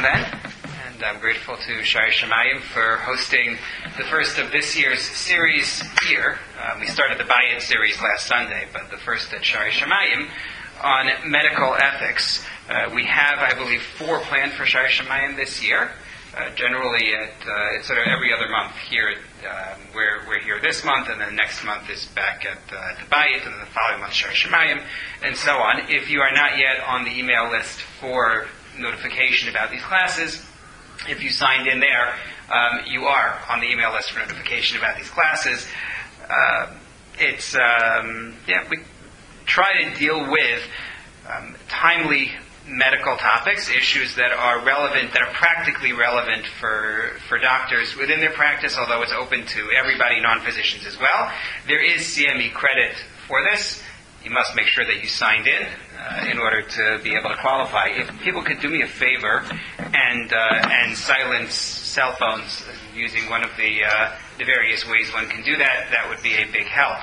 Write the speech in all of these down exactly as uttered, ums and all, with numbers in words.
event, and I'm grateful to Shari Shemayim for hosting the first of this year's series here. Um, we started the Bayit series last Sunday, but the first at Shari Shemayim on medical ethics. Uh, we have, I believe, four planned for Shari Shemayim this year. Uh, generally, at uh, it's sort of every other month here. Um, we're we're here this month, and then next month is back at uh, the Bayit, and then the following month Shari Shemayim, and so on. If you are not yet on the email list for notification about these classes, if you signed in there, um, you are on the email list for notification about these classes. Uh, it's um, yeah, we try to deal with um, timely medical topics, issues that are relevant, that are practically relevant for for doctors within their practice, although it's open to everybody, non-physicians as well. There is C M E credit for this. You must make sure that you signed in uh, in order to be able to qualify. If people could do me a favor and uh, and silence cell phones using one of the uh, the various ways one can do that, that would be a big help.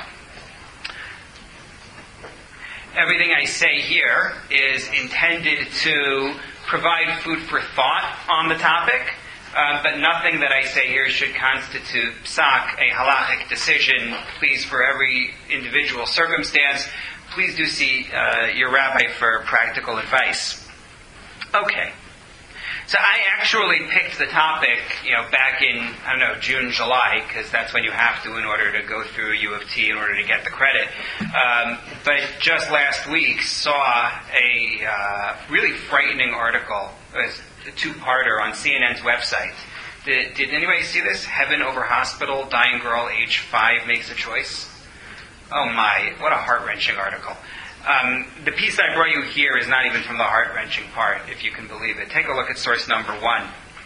Everything I say here is intended to provide food for thought on the topic, uh, but nothing that I say here should constitute psak, a halachic decision. Please, for every individual circumstance, please do see uh, your rabbi for practical advice. Okay. So I actually picked the topic, you know, back in, I don't know, June, July, because that's when you have to in order to go through U of T in order to get the credit. Um, but just last week saw a uh, really frightening article. It was a two-parter on C N N's website. Did, did anybody see this? Heaven over hospital, dying girl, age five, makes a choice. Oh my, what a heart-wrenching article. Um, the piece I brought you here is not even from the heart-wrenching part, if you can believe it. Take a look at source number one.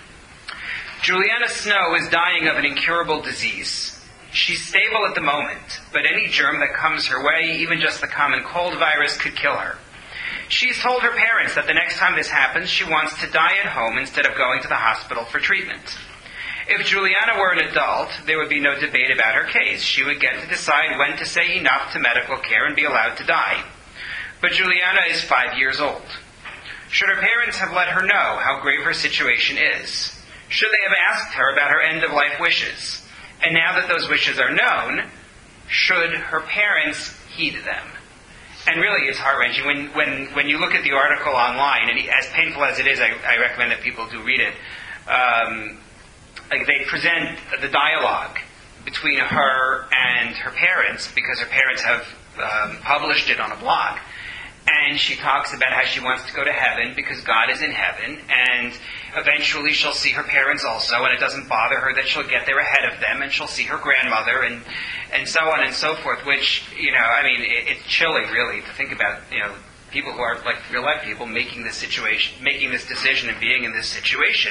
Juliana Snow is dying of an incurable disease. She's stable at the moment, but any germ that comes her way, even just the common cold virus, could kill her. She's told her parents that the next time this happens, she wants to die at home instead of going to the hospital for treatment. If Juliana were an adult, there would be no debate about her case. She would get to decide when to say enough to medical care and be allowed to die. But Juliana is five years old. Should her parents have let her know how grave her situation is? Should they have asked her about her end-of-life wishes? And now that those wishes are known, should her parents heed them? And really, it's heart-wrenching. When when when you look at the article online, and as painful as it is, I, I recommend that people do read it. Um, like they present the dialogue between her and her parents, because her parents have um, published it on a blog. And she talks about how she wants to go to heaven because God is in heaven, and eventually she'll see her parents also, and it doesn't bother her that she'll get there ahead of them, and she'll see her grandmother, and and so on and so forth, which, you know, I mean, it, it's chilling, really, to think about, you know, people who are like real-life people making this situation, making this decision and being in this situation.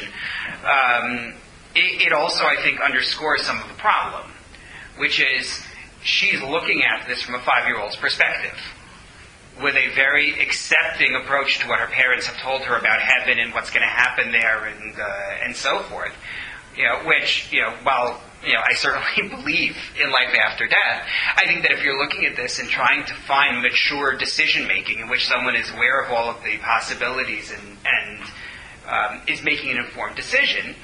Um, it, it also, I think, underscores some of the problem, which is she's looking at this from a five-year-old's perspective, with a very accepting approach to what her parents have told her about heaven and what's going to happen there, and uh, and so forth. You know, which, you know, while, you know, I certainly believe in life after death, I think that if you're looking at this and trying to find mature decision making in which someone is aware of all of the possibilities and and um, is making an informed decision,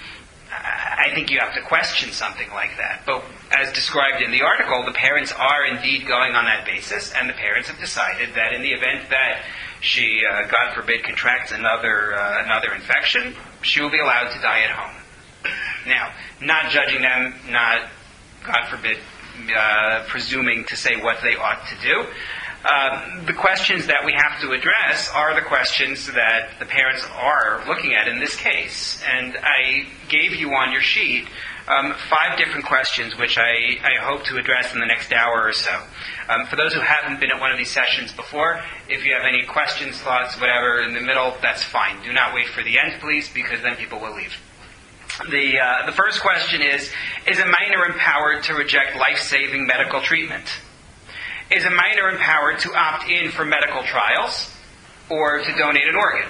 I think you have to question something like that. But as described in the article, the parents are indeed going on that basis, and the parents have decided that in the event that she, uh, God forbid, contracts another uh, another infection, she will be allowed to die at home. Now, not judging them, not, God forbid, uh, presuming to say what they ought to do. Uh, the questions that we have to address are the questions that the parents are looking at in this case. And I gave you on your sheet um, five different questions which I, I hope to address in the next hour or so. Um, for those who haven't been at one of these sessions before, if you have any questions, thoughts, whatever in the middle, that's fine. Do not wait for the end, please, because then people will leave. The, uh, the first question is, is a minor empowered to reject life-saving medical treatment? Is a minor empowered to opt in for medical trials or to donate an organ?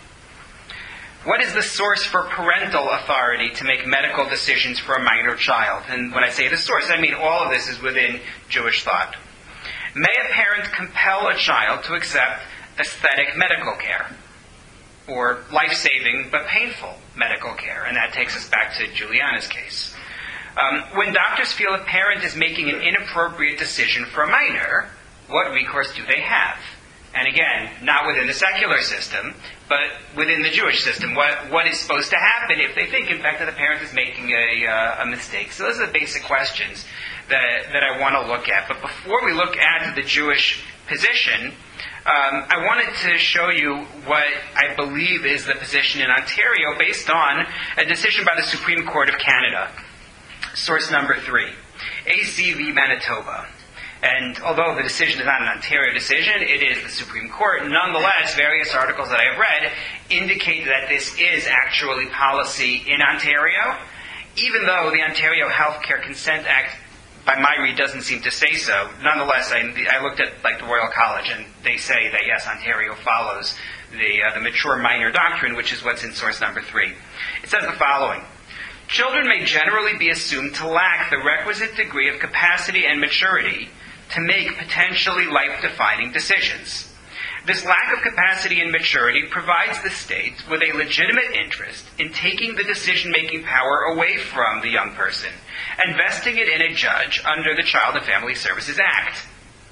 What is the source for parental authority to make medical decisions for a minor child? And when I say the source, I mean all of this is within Jewish thought. May a parent compel a child to accept aesthetic medical care? or life-saving but painful medical care. And that takes us back to Juliana's case. Um, when doctors feel a parent is making an inappropriate decision for a minor, what recourse do they have? And again, not within the secular system, but within the Jewish system. What what is supposed to happen if they think, in fact, that the parent is making a, uh, a mistake? So those are the basic questions that, that I want to look at. But before we look at the Jewish position, um, I wanted to show you what I believe is the position in Ontario based on a decision by the Supreme Court of Canada. Source number three, A C v. Manitoba. And although the decision is not an Ontario decision, it is the Supreme Court. Nonetheless, various articles that I have read indicate that this is actually policy in Ontario, even though the Ontario Healthcare Consent Act, by my read, doesn't seem to say so. Nonetheless, I, I looked at like the Royal College, and they say that yes, Ontario follows the uh, the mature minor doctrine, which is what's in source number three. It says the following. Children may generally be assumed to lack the requisite degree of capacity and maturity to make potentially life-defining decisions. This lack of capacity and maturity provides the state with a legitimate interest in taking the decision-making power away from the young person and vesting it in a judge under the Child and Family Services Act.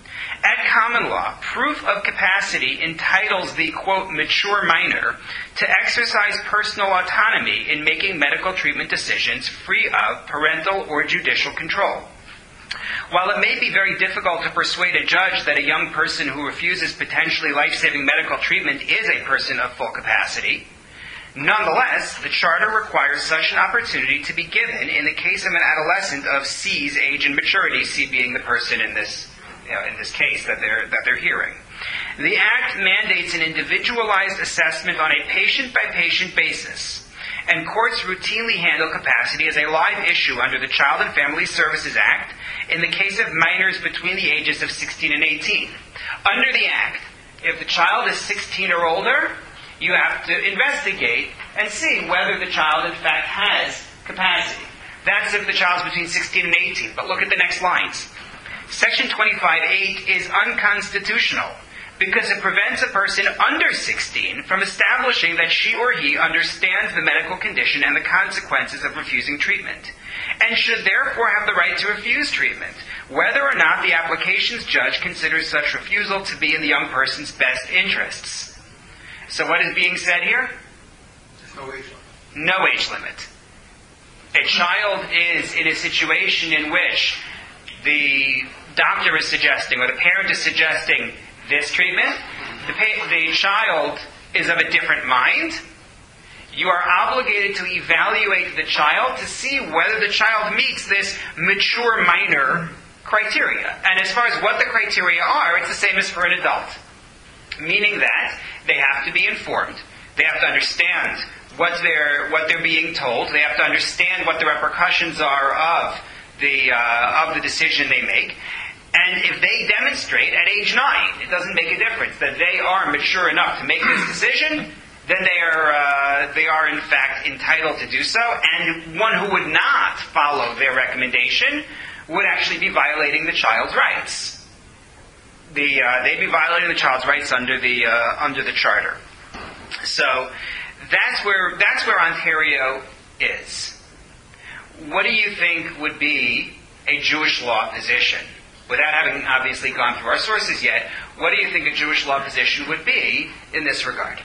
At common law, proof of capacity entitles the, quote, mature minor to exercise personal autonomy in making medical treatment decisions free of parental or judicial control. While it may be very difficult to persuade a judge that a young person who refuses potentially life-saving medical treatment is a person of full capacity, nonetheless, the Charter requires such an opportunity to be given in the case of an adolescent of C's age and maturity, C being the person in this, you know, in this case that they're, that they're hearing. The Act mandates an individualized assessment on a patient-by-patient basis, and courts routinely handle capacity as a live issue under the Child and Family Services Act in the case of minors between the ages of sixteen and eighteen. Under the Act, if the child is sixteen or older, you have to investigate and see whether the child in fact has capacity. That's if the child is between sixteen and eighteen. But look at the next lines. Section twenty-five eight is unconstitutional because it prevents a person under sixteen from establishing that she or he understands the medical condition and the consequences of refusing treatment, and should therefore have the right to refuse treatment, whether or not the application's judge considers such refusal to be in the young person's best interests. So what is being said here? There's no age limit. No age limit. A child is in a situation in which the doctor is suggesting, or the parent is suggesting, this treatment. The, pa- the child is of a different mind. You are obligated to evaluate the child to see whether the child meets this mature minor criteria. And as far as what the criteria are, it's the same as for an adult. Meaning that they have to be informed. They have to understand what they're, what they're being told. They have to understand what the repercussions are of the, uh, of the decision they make. And if they demonstrate at age nine, it doesn't make a difference, that they are mature enough to make this decision, then they are, uh, they are in fact entitled to do so. And one who would not follow their recommendation would actually be violating the child's rights. The, uh, they'd be violating the child's rights under the uh, under the Charter. So that's where that's where Ontario is. What do you think would be a Jewish law position? Without having obviously gone through our sources yet, what do you think a Jewish law position would be in this regard?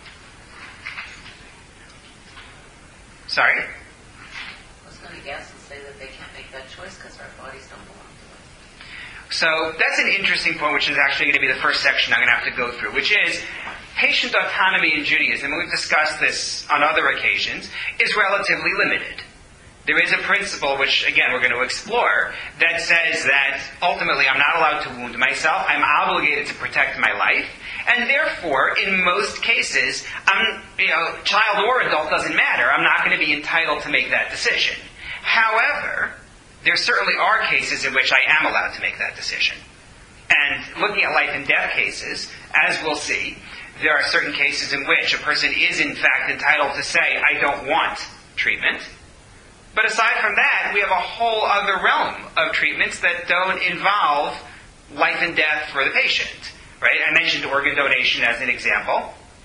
Sorry? I was going to guess and say that they can't make that choice because our bodies don't belong to us. So that's an interesting point, which is actually going to be the first section I'm going to have to go through, which is patient autonomy in Judaism, and we've discussed this on other occasions, is relatively limited. There is a principle, which, again, we're going to explore, that says that ultimately I'm not allowed to wound myself. I'm obligated to protect my life. And therefore, in most cases, I'm, you know, child or adult doesn't matter. I'm not going to be entitled to make that decision. However, there certainly are cases in which I am allowed to make that decision. And looking at life and death cases, as we'll see, there are certain cases in which a person is in fact entitled to say, I don't want treatment. But aside from that, we have a whole other realm of treatments that don't involve life and death for the patient. Right? I mentioned organ donation as an example.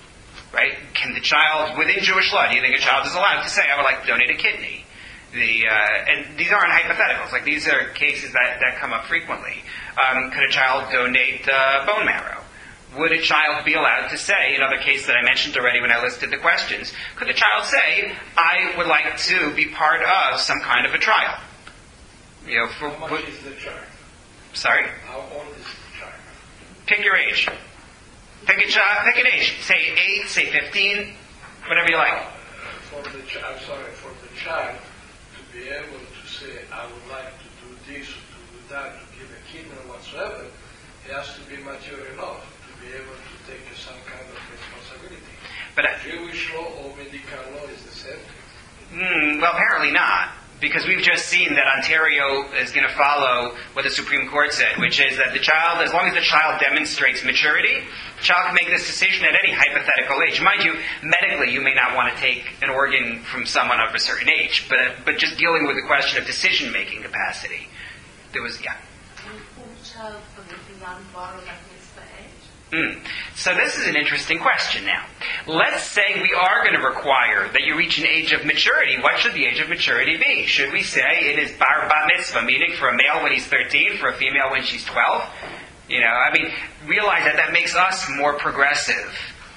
right? Can the child, within Jewish law, do you think a child is allowed to say, I would like to donate a kidney? The, uh, and these aren't hypotheticals. Like, these are cases that, that come up frequently. Um, could a child donate uh, bone marrow? Would a child be allowed to say, another case that I mentioned already when I listed the questions, could the child say, I would like to be part of some kind of a trial? You know, for, How much would, is the child? sorry? How old is the child? Pick your age. Pick a child, pick an age. Say eight, say fifteen, whatever you like. For the child, I'm sorry, for the child to be able to say, I would like to do this, or to do that, to give a kidney or whatsoever, he has to be mature enough to be able to take some kind of responsibility. But uh, Jewish law or medical law is the same thing. mm, well, apparently not. Because we've just seen that Ontario is going to follow what the Supreme Court said, which is that the child, as long as the child demonstrates maturity, the child can make this decision at any hypothetical age. Mind you, medically, you may not want to take an organ from someone of a certain age, but but just dealing with the question of decision-making capacity, there was, yeah. child from the young borrow that mitzvah age? Mm. So this is an interesting question now. Let's say we are going to require that you reach an age of maturity. What should the age of maturity be? Should we say it is bar bat mitzvah, meaning for a male when he's thirteen, for a female when she's twelve? You know, I mean, realize that that makes us more progressive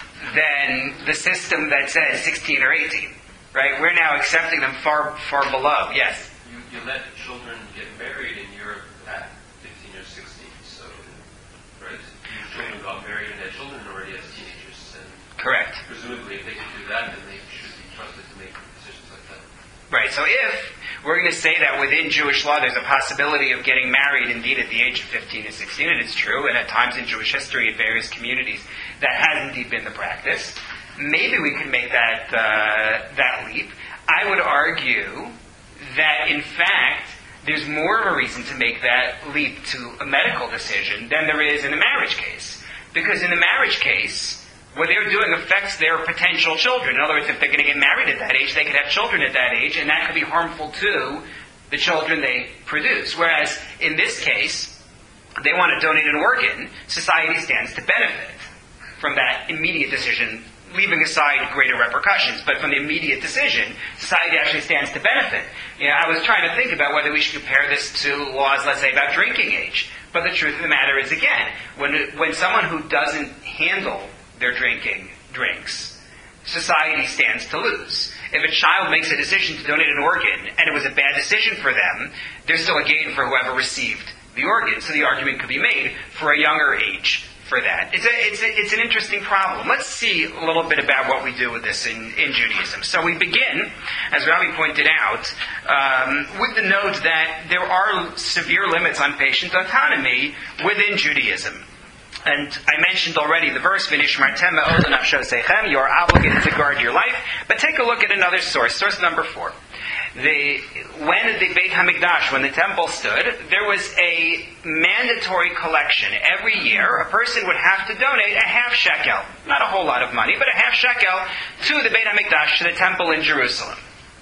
than the system that says sixteen or eighteen, right? We're now accepting them far, far below. Yes? You, you let children get married in Europe at fifteen or sixteen, so, right? Children got married and had children already as teenagers, and Correct. presumably if they can do that, then they should be trusted to make decisions like that. Right, so if we're going to say that within Jewish law there's a possibility of getting married indeed at the age of fifteen and sixteen, and it's true, and at times in Jewish history in various communities that has indeed been the practice, maybe we can make that, uh, that leap. I would argue that in fact there's more of a reason to make that leap to a medical decision than there is in a marriage case. Because in the marriage case, what they're doing affects their potential children. In other words, if they're going to get married at that age, they could have children at that age, and that could be harmful to the children they produce. Whereas in this case, they want to donate an organ, society stands to benefit from that immediate decision, leaving aside greater repercussions. But from the immediate decision, society actually stands to benefit. You know, I was trying to think about whether we should compare this to laws, let's say, about drinking age. But the truth of the matter is, again, when when someone who doesn't handle their drinking drinks, society stands to lose. If a child makes a decision to donate an organ, and it was a bad decision for them, there's still a gain for whoever received the organ. So the argument could be made for a younger age for that. It's a, it's a, it's an interesting problem. Let's see a little bit about what we do with this in, in Judaism. So we begin, as Rabbi pointed out, um, with the note that there are severe limits on patient autonomy within Judaism. And I mentioned already the verse, V'nishmartem me'od lenafshosechem, you are obligated to guard your life. But take a look at another source, source number four. The, when the Beit HaMikdash, when the temple stood, there was a mandatory collection. Every year, a person would have to donate a half shekel, not a whole lot of money, but a half shekel to the Beit HaMikdash, to the temple in Jerusalem.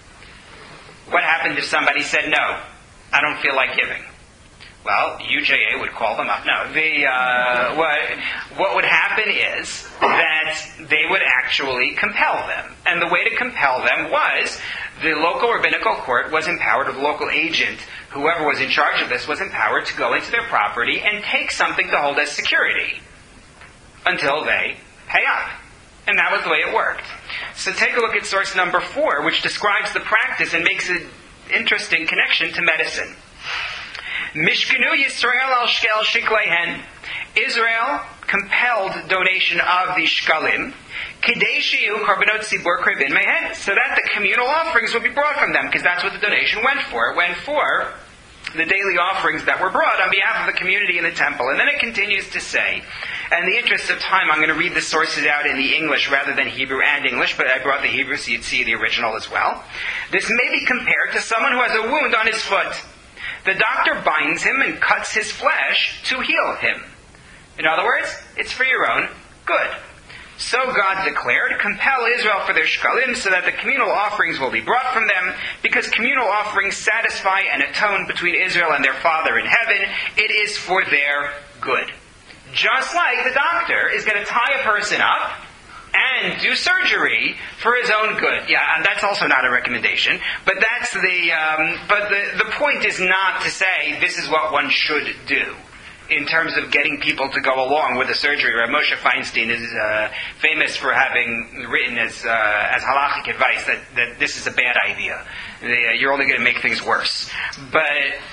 What happened if somebody said, no, I don't feel like giving? Well, U J A would call them up. No, the uh, what what would happen is that they would actually compel them, and the way to compel them was the local rabbinical court was empowered, or the local agent, whoever was in charge of this, was empowered to go into their property and take something to hold as security until they pay up, and that was the way it worked. So take a look at source number four, which describes the practice and makes an interesting connection to medicine. Mishkenu Yisrael al shkel shiklehen. Israel compelled donation of the shkalim, kidei shiyu korbanot tzibur kribin mehen, so that the communal offerings would be brought from them, because that's what the donation went for. It went for the daily offerings that were brought on behalf of the community in the temple. And then it continues to say, and in the interest of time, I'm going to read the sources out in the English rather than Hebrew and English, but I brought the Hebrew so you'd see the original as well. This may be compared to someone who has a wound on his foot. The doctor binds him and cuts his flesh to heal him. In other words, it's for your own good. So God declared, compel Israel for their shkalim, so that the communal offerings will be brought from them, because communal offerings satisfy and atone between Israel and their Father in heaven. It is for their good. Just like the doctor is going to tie a person up then do surgery for his own good. Yeah, and that's also not a recommendation. But that's the. Um, but the the point is not to say this is what one should do in terms of getting people to go along with the surgery. Rav Moshe Feinstein is uh, famous for having written as uh, as halachic advice that, that this is a bad idea. The, uh, you're only going to make things worse. But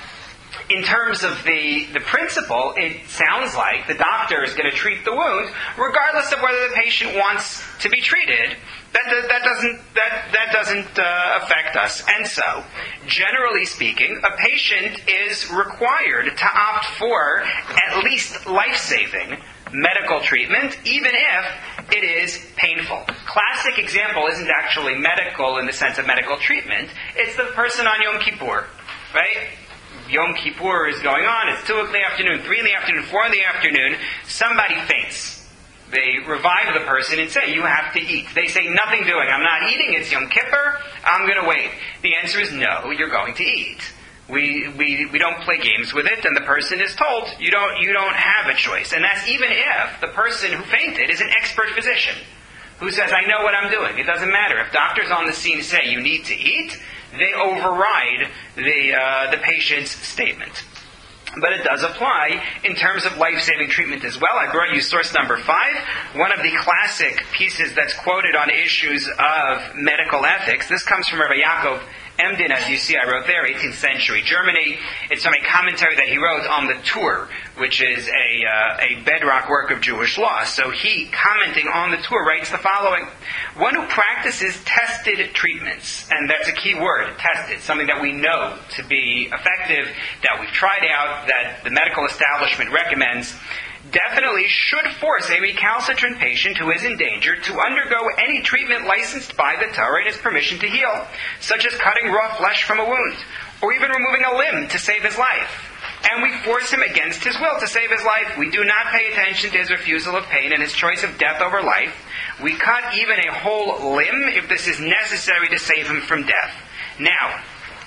in terms of the, the principle, it sounds like the doctor is going to treat the wound regardless of whether the patient wants to be treated. That, that, that doesn't that that doesn't uh, affect us. And so, generally speaking, a patient is required to opt for at least life-saving medical treatment, even if it is painful. Classic example isn't actually medical in the sense of medical treatment. It's the person on Yom Kippur, right? Yom Kippur is going on. It's two in the afternoon, three in the afternoon, four in the afternoon. Somebody faints. They revive the person and say, you have to eat. They say, nothing doing. I'm not eating. It's Yom Kippur. I'm going to wait. The answer is no, you're going to eat. We, we, we don't play games with it, and the person is told, you don't, you don't have a choice. And that's even if the person who fainted is an expert physician who says, I know what I'm doing. It doesn't matter. If doctors on the scene say you need to eat, they override the, uh, the patient's statement. But it does apply in terms of life-saving treatment as well. I brought you source number five, one of the classic pieces that's quoted on issues of medical ethics. This comes from Rabbi Yaakov Emden, as you see, I wrote there, eighteenth century Germany. It's from a commentary that he wrote on the Torah, which is a, uh, a bedrock work of Jewish law. So he, commenting on the Torah, writes the following: one who practices tested treatments, and that's a key word, tested, something that we know to be effective, that we've tried out, that the medical establishment recommends, definitely should force a recalcitrant patient who is in danger to undergo any treatment licensed by the Torah and its permission to heal, such as cutting raw flesh from a wound, or even removing a limb to save his life. And we force him against his will to save his life. We do not pay attention to his refusal of pain and his choice of death over life. We cut even a whole limb if this is necessary to save him from death. Now,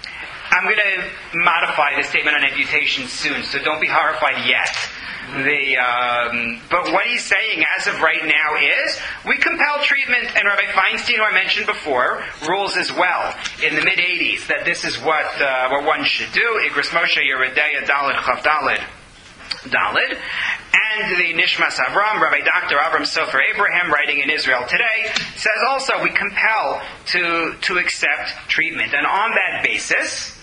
I'm going to modify the statement on amputation soon, so don't be horrified yet. The, um, but what he's saying as of right now is, we compel treatment, and Rabbi Feinstein, who I mentioned before, rules as well in the mid-eighties that this is what uh, what one should do. Igros Moshe Yeredeya Daled Chav Daled Daled. And the Nishmas Avram, Rabbi Doctor Avram Sofer Abraham, writing in Israel Today, says also we compel to, to accept treatment. And on that basis,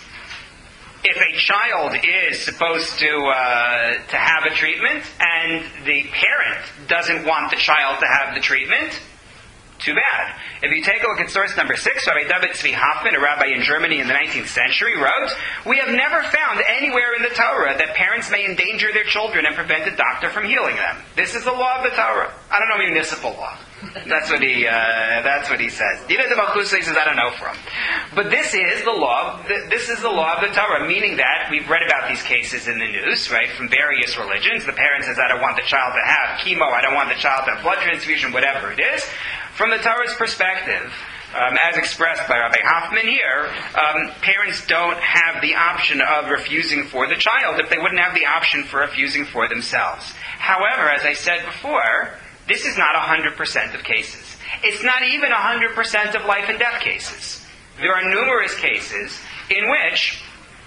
if a child is supposed to uh, to have a treatment and the parent doesn't want the child to have the treatment, too bad. If you take a look at source number six, Rabbi David Tzvi Hoffman, a rabbi in Germany in the nineteenth century, wrote, we have never found anywhere in the Torah that parents may endanger their children and prevent a doctor from healing them. This is the law of the Torah. I don't know municipal law. That's what he. Uh, that's what he says. Dina de Malchusa, he says, I don't know from. But this is the law. This is the law of the Torah, meaning that we've read about these cases in the news, right, from various religions. The parent says, I don't want the child to have chemo. I don't want the child to have blood transfusion, whatever it is. From the Torah's perspective, um, as expressed by Rabbi Hoffman here, um, parents don't have the option of refusing for the child if they wouldn't have the option for refusing for themselves. However, as I said before, this is not one hundred percent of cases. It's not even one hundred percent of life and death cases. There are numerous cases in which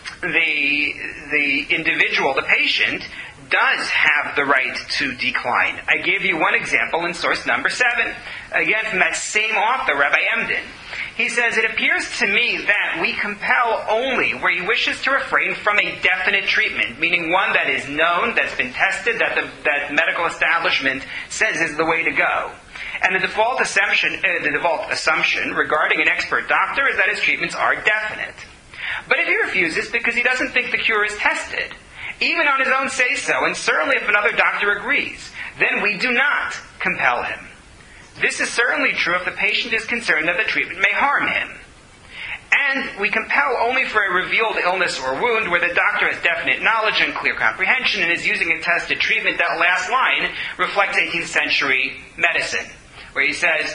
the, the individual, the patient, does have the right to decline. I gave you one example in source number seven. Again, from that same author, Rabbi Emden. He says, it appears to me that we compel only where he wishes to refrain from a definite treatment, meaning one that is known, that's been tested, that the that medical establishment says is the way to go. And the default assumption, uh, the default assumption regarding an expert doctor is that his treatments are definite. But if he refuses because he doesn't think the cure is tested, even on his own say-so, and certainly if another doctor agrees, then we do not compel him. This is certainly true if the patient is concerned that the treatment may harm him. And we compel only for a revealed illness or wound where the doctor has definite knowledge and clear comprehension and is using a tested treatment. That last line reflects eighteenth century medicine, where he says,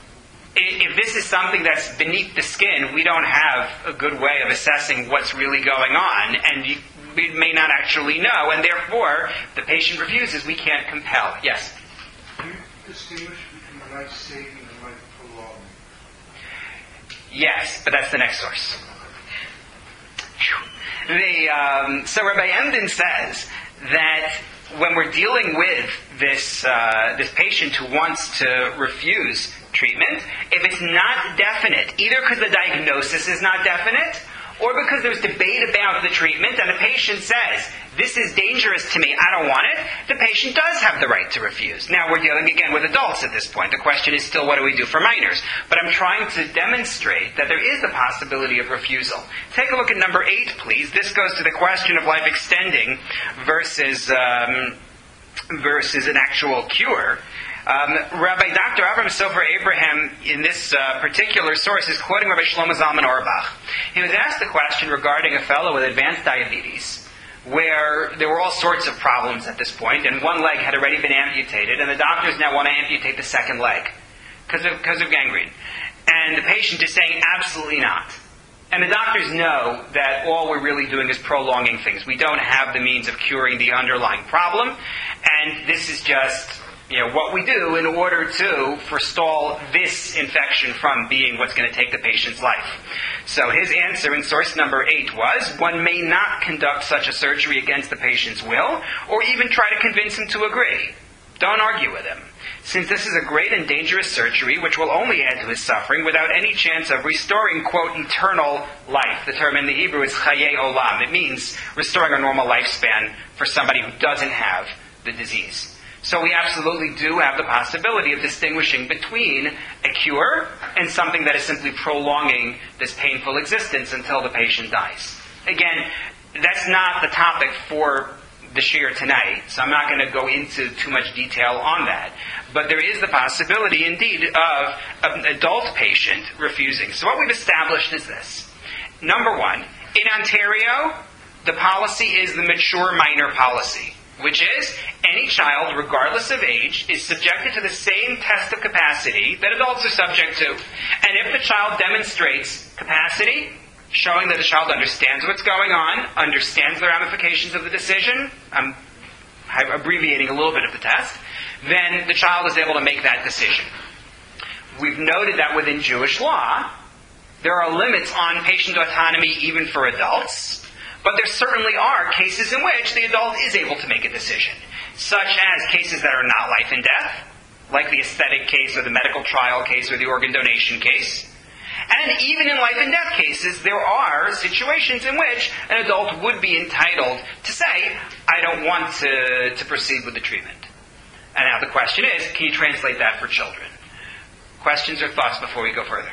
if this is something that's beneath the skin, we don't have a good way of assessing what's really going on, and you, we may not actually know, and therefore, if the patient refuses, we can't compel. Yes? Can you distinguish between a life-saving and Yes, but that's the next source. The, um, so Rabbi Emden says that when we're dealing with this uh, this patient who wants to refuse treatment, if it's not definite, either because the diagnosis is not definite, or because there's debate about the treatment, and the patient says, this is dangerous to me, I don't want it, the patient does have the right to refuse. Now, we're dealing again with adults at this point. The question is still, what do we do for minors? But I'm trying to demonstrate that there is the possibility of refusal. Take a look at number eight, please. This goes to the question of life extending versus, um, versus an actual cure. Um, Rabbi Doctor Avram Sofer Abraham, in this uh, particular source, is quoting Rabbi Shlomo Zalman Auerbach. He was asked a question regarding a fellow with advanced diabetes, where there were all sorts of problems at this point, and one leg had already been amputated, and the doctors now want to amputate the second leg because of, because of gangrene. And the patient is saying, absolutely not. And the doctors know that all we're really doing is prolonging things. We don't have the means of curing the underlying problem, and this is just... you know, what we do in order to forestall this infection from being what's going to take the patient's life. So his answer in source number eight was, one may not conduct such a surgery against the patient's will, or even try to convince him to agree. Don't argue with him. Since this is a great and dangerous surgery, which will only add to his suffering without any chance of restoring, quote, eternal life. The term in the Hebrew is chayei olam. It means restoring a normal lifespan for somebody who doesn't have the disease. So we absolutely do have the possibility of distinguishing between a cure and something that is simply prolonging this painful existence until the patient dies. Again, that's not the topic for the shiur tonight, so I'm not going to go into too much detail on that. But there is the possibility, indeed, of an adult patient refusing. So what we've established is this. Number one, in Ontario, the policy is the mature minor policy, which is any child, regardless of age, is subjected to the same test of capacity that adults are subject to. And if the child demonstrates capacity, showing that the child understands what's going on, understands the ramifications of the decision, I'm, I'm abbreviating a little bit of the test, then the child is able to make that decision. We've noted that within Jewish law, there are limits on patient autonomy even for adults. But there certainly are cases in which the adult is able to make a decision, such as cases that are not life and death, like the aesthetic case or the medical trial case or the organ donation case. And even in life and death cases, there are situations in which an adult would be entitled to say, I don't want to, to proceed with the treatment. And now the question is, can you translate that for children? Questions or thoughts before we go further?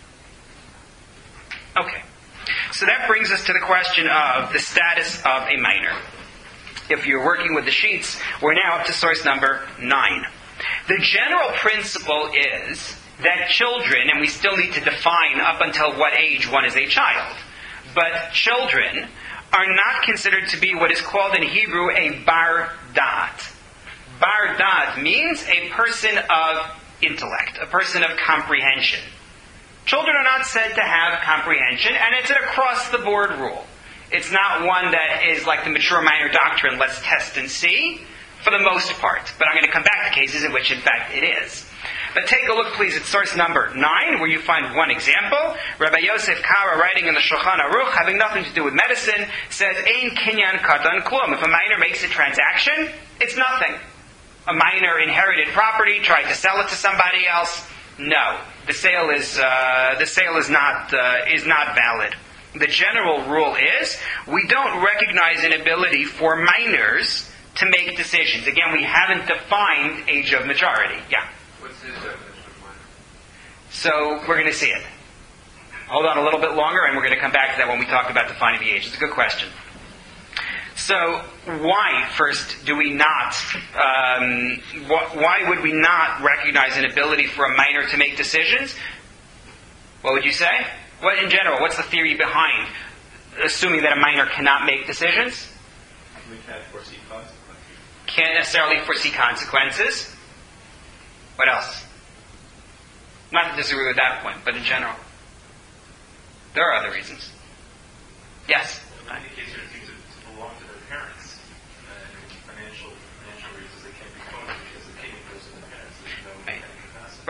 Okay. So that brings us to the question of the status of a minor. If you're working with the sheets, we're now up to source number nine. The general principle is that children, and we still need to define up until what age one is a child, but children are not considered to be what is called in Hebrew a bar dat. Bar dat means a person of intellect, a person of comprehension. Children are not said to have comprehension, and it's an across-the-board rule. It's not one that is like the mature minor doctrine, let's test and see, for the most part. But I'm going to come back to cases in which, in fact, it is. But take a look, please, at source number nine, where you find one example. Rabbi Yosef Kara, writing in the Shulchan Aruch, having nothing to do with medicine, says, Ein kinyan katan klum. If a minor makes a transaction, it's nothing. A minor inherited property, tried to sell it to somebody else. No, the sale is uh, the sale is not uh, is not valid. The general rule is we don't recognize an ability for minors to make decisions. Again, we haven't defined age of majority. Yeah. What's his definition of minor? So we're going to see it. Hold on a little bit longer, and we're going to come back to that when we talk about defining the age. It's a good question. So why, first, do we not, um, wh- why would we not recognize an ability for a minor to make decisions? What would you say? What, in general, what's the theory behind assuming that a minor cannot make decisions? We can't foresee consequences. Can't necessarily foresee consequences. What else? Not to disagree with that point, but in general. There are other reasons. Yes? In many cases, it seems to belong to their parents. And financial financial reasons, they can't be called because the kidney goes to the parents. There's no Right. capacity. Right. So Chaim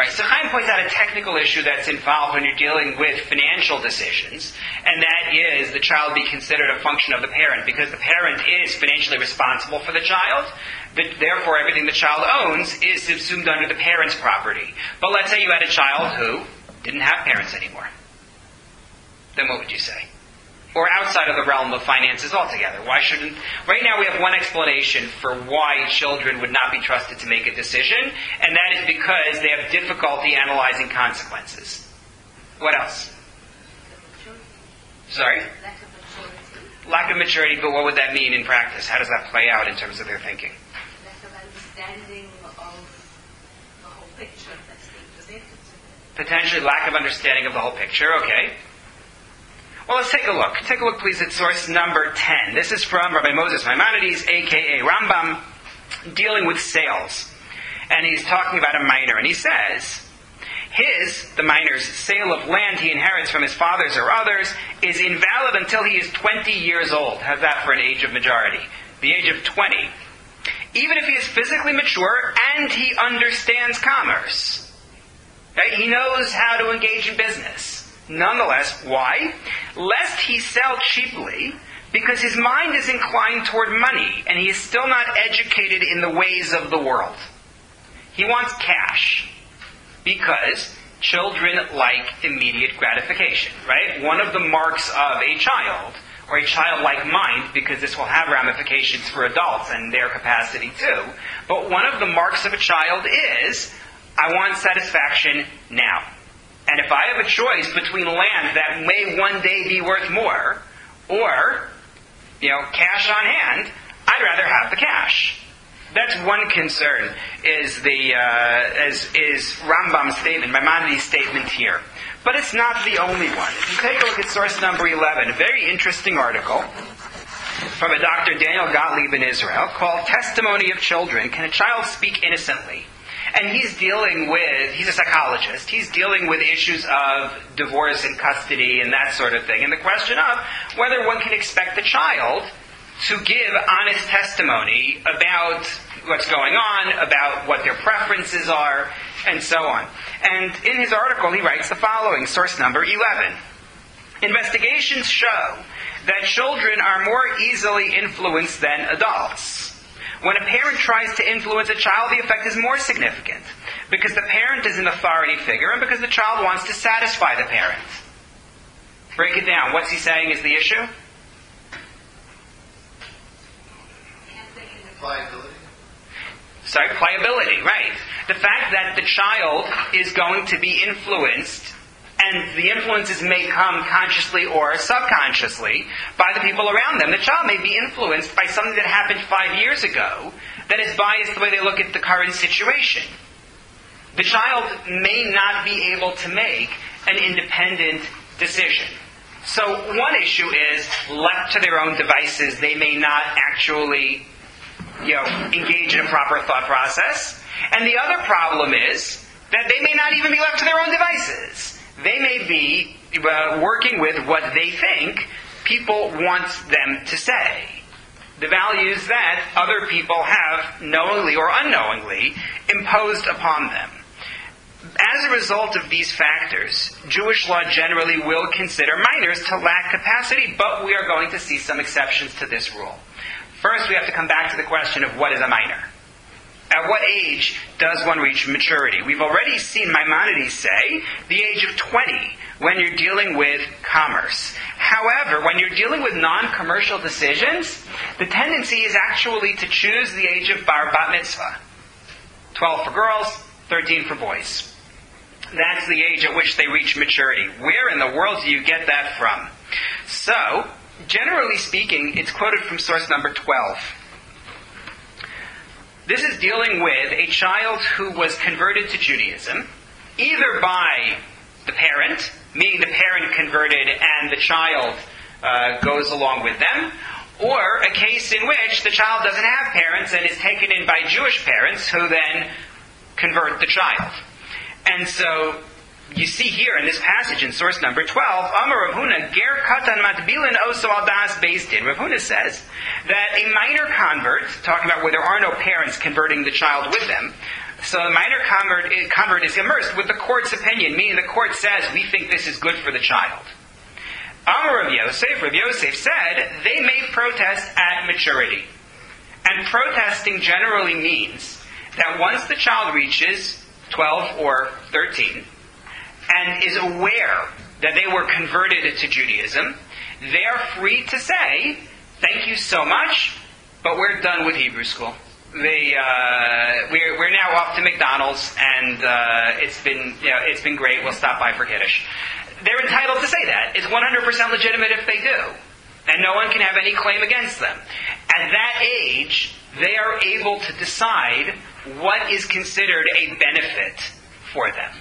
points out a technical issue that's involved when you're dealing with financial decisions, and that is the child be considered a function of the parent, because the parent is financially responsible for the child. Therefore, everything the child owns is subsumed under the parent's property. But let's say you had a child who didn't have parents anymore. Then what would you say? Or outside of the realm of finances altogether. Why shouldn't... Right now we have one explanation for why children would not be trusted to make a decision, and that is because they have difficulty analyzing consequences. What else? Sorry? Lack of maturity. Lack of maturity, but what would that mean in practice? How does that play out in terms of their thinking? Lack of understanding of the whole picture that's being presented to them. Potentially lack of understanding of the whole picture, okay. Well, let's take a look. Take a look, please, at source number ten. This is from Rabbi Moses Maimonides, a k a. Rambam, dealing with sales. And he's talking about a minor. And he says, his, the minor's, sale of land he inherits from his fathers or others is invalid until he is twenty years old. How's that for an age of majority? The age of twenty. Even if he is physically mature and he understands commerce. Okay? He knows how to engage in business. Nonetheless, why? Lest he sell cheaply, because his mind is inclined toward money, and he is still not educated in the ways of the world. He wants cash, because children like immediate gratification, right? One of the marks of a child, or a childlike mind, because this will have ramifications for adults and their capacity too, but one of the marks of a child is, I want satisfaction now. And if I have a choice between land that may one day be worth more, or, you know, cash on hand, I'd rather have the cash. That's one concern, is the uh, is, is Rambam's statement, Maimonides' statement here. But it's not the only one. If you take a look at source number eleven, a very interesting article from a Doctor Daniel Gottlieb in Israel called Testimony of Children, Can a Child Speak Innocently? And he's dealing with, he's a psychologist, he's dealing with issues of divorce and custody and that sort of thing. And the question of whether one can expect the child to give honest testimony about what's going on, about what their preferences are, and so on. And in his article he writes the following, source number eleven. Investigations show that children are more easily influenced than adults. When a parent tries to influence a child, the effect is more significant, because the parent is an authority figure and because the child wants to satisfy the parent. Break it down. What's he saying is the issue? Pliability. Sorry, pliability, right. The fact that the child is going to be influenced, and the influences may come consciously or subconsciously by the people around them. The child may be influenced by something that happened five years ago that is biased the way they look at the current situation. The child may not be able to make an independent decision. So one issue is, left to their own devices, they may not actually, you know, engage in a proper thought process. And the other problem is that they may not even be left to their own devices. They may be uh, working with what they think people want them to say. The values that other people have, knowingly or unknowingly, imposed upon them. As a result of these factors, Jewish law generally will consider minors to lack capacity, but we are going to see some exceptions to this rule. First, we have to come back to the question of what is a minor. At what age does one reach maturity? We've already seen Maimonides say the age of twenty when you're dealing with commerce. However, when you're dealing with non-commercial decisions, the tendency is actually to choose the age of bar bat mitzvah. twelve for girls, thirteen for boys. That's the age at which they reach maturity. Where in the world do you get that from? So, generally speaking, it's quoted from source number twelve. This is dealing with a child who was converted to Judaism, either by the parent, meaning the parent converted and the child uh, goes along with them, or a case in which the child doesn't have parents and is taken in by Jewish parents who then convert the child. And so, you see here in this passage in source number twelve, Amar Rav Huna, Ger Katan Matbilin Oso Al Das Beis Din. Rav Huna says that a minor convert, talking about where there are no parents converting the child with them, So the minor convert, convert is immersed with the court's opinion, meaning the court says, we think this is good for the child. Amar Rav Yosef, Rav Yosef said, they may protest at maturity. And protesting generally means that once the child reaches twelve or thirteen, and is aware that they were converted to Judaism, they are free to say, thank you so much, but we're done with Hebrew school. They, uh, we're, we're now off to McDonald's, and uh, it's been, you know, it's been great. We'll stop by for Kiddush. They're entitled to say that. It's one hundred percent legitimate if they do, and no one can have any claim against them. At that age, they are able to decide what is considered a benefit for them.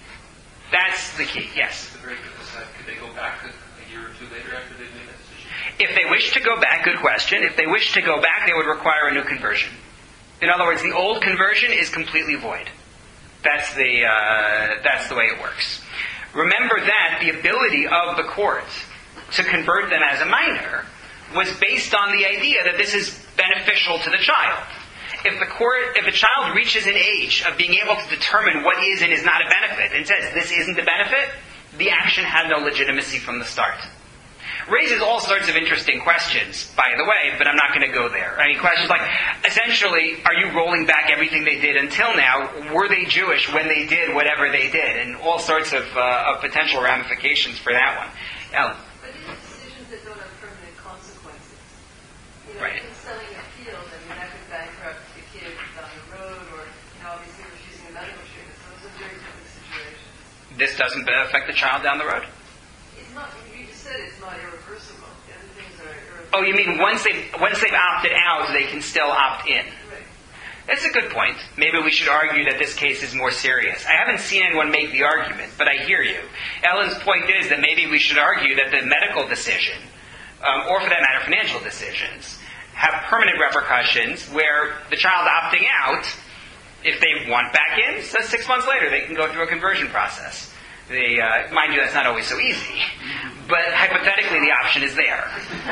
That's the key. Yes. That's a very good aside. Could they go back a, a year or two later after they've made that decision? If they wish to go back, good question. If they wish to go back, they would require a new conversion. In other words, the old conversion is completely void. That's the uh, that's the way it works. Remember that the ability of the court to convert them as a minor was based on the idea that this is beneficial to the child. If the court, if a child reaches an age of being able to determine what is and is not a benefit, and says this isn't a benefit, the action had no legitimacy from the start. Raises all sorts of interesting questions, by the way, but I'm not going to go there. I mean, questions like, essentially, are you rolling back everything they did until now? Were they Jewish when they did whatever they did? And all sorts of, uh, of potential ramifications for that one. Ellen? But these are decisions that don't have permanent consequences. You know, Right. in selling a field, I mean, that could bankrupt the kid down the road, or, you know, obviously refusing a medical treatment. So those are very different situations. This doesn't affect the child down the road? It's not, you just said it's not irreversible. The other things are irreversible. Oh, you mean once they've, once they've opted out, they can still opt in? Right. That's a good point. Maybe we should argue that this case is more serious. I haven't seen anyone make the argument, but I hear you. Ellen's point is that maybe we should argue that the medical decision, um, or for that matter, financial decisions, have permanent repercussions where the child opting out, if they want back in, so six months later they can go through a conversion process. They, uh, mind you, that's not always so easy, but hypothetically the option is there.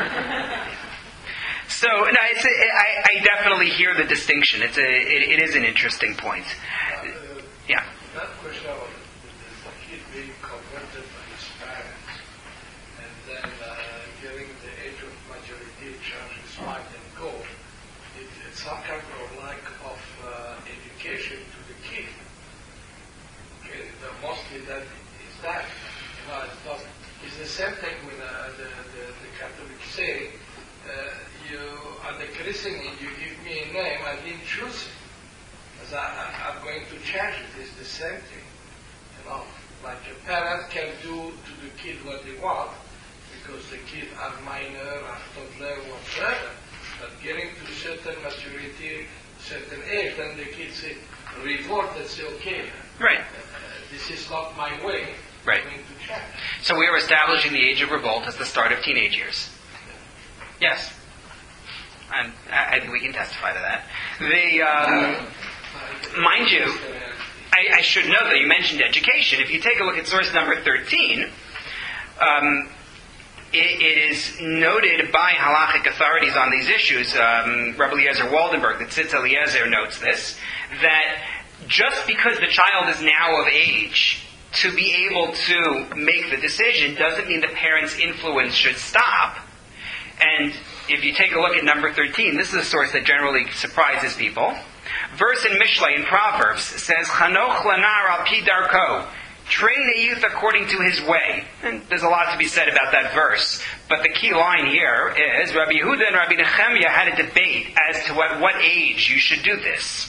So, no, it's a, I, I definitely hear the distinction. It's a, it, it is an interesting point. Uh, Yeah. That question of the kid being converted by his parents and then uh, getting the age of majority, change his mind and go, it, it's some kind of lack of uh, education to the kid. Okay, the, mostly that is that. You know, it's, not, it's the same thing when uh, the, the, the Catholics say, uh, you, at the christening, you give me a name, I didn't choose it. As I, I, I'm going to change it. It's the same thing. You know, like a parent can do to the kid what they want because the kid are minor, are toddler, whatever. But getting to certain maturity, certain age, then the kid say, revolt, and say, okay, Right. uh, this is not my way. Right. I'm going to change. So we are establishing the age of revolt as the start of teenage years. Yes. And I, I think we can testify to that. The, um, mind you, I, I should note that you mentioned education. If you take a look at source number thirteen, um, it, it is noted by halachic authorities on these issues, um, Rabbi Eliezer Waldenberg, the Tzitz Eliezer notes this, that just because the child is now of age to be able to make the decision doesn't mean the parent's influence should stop. And if you take a look at number thirteen, this is a source that generally surprises people. Verse in Mishlei, in Proverbs, says, Chanoch lanar al pi darko, train a youth according to his way. And there's a lot to be said about that verse. But the key line here is, Rabbi Yehuda and Rabbi Nechemiah had a debate as to what, what age you should do this.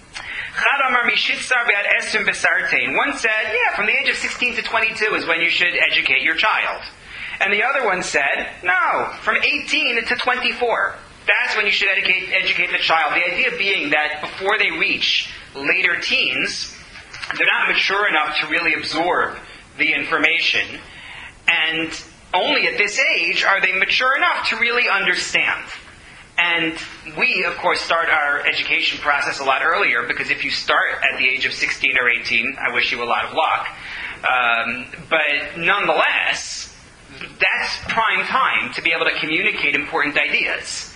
One said, yeah, from the age of sixteen to twenty-two is when you should educate your child. And the other one said, no, from eighteen to twenty-four. That's when you should educate, educate the child. The idea being that before they reach later teens, they're not mature enough to really absorb the information. And only at this age are they mature enough to really understand. And we, of course, start our education process a lot earlier, because if you start at the age of sixteen or eighteen, I wish you a lot of luck. Um, but nonetheless, that's prime time to be able to communicate important ideas.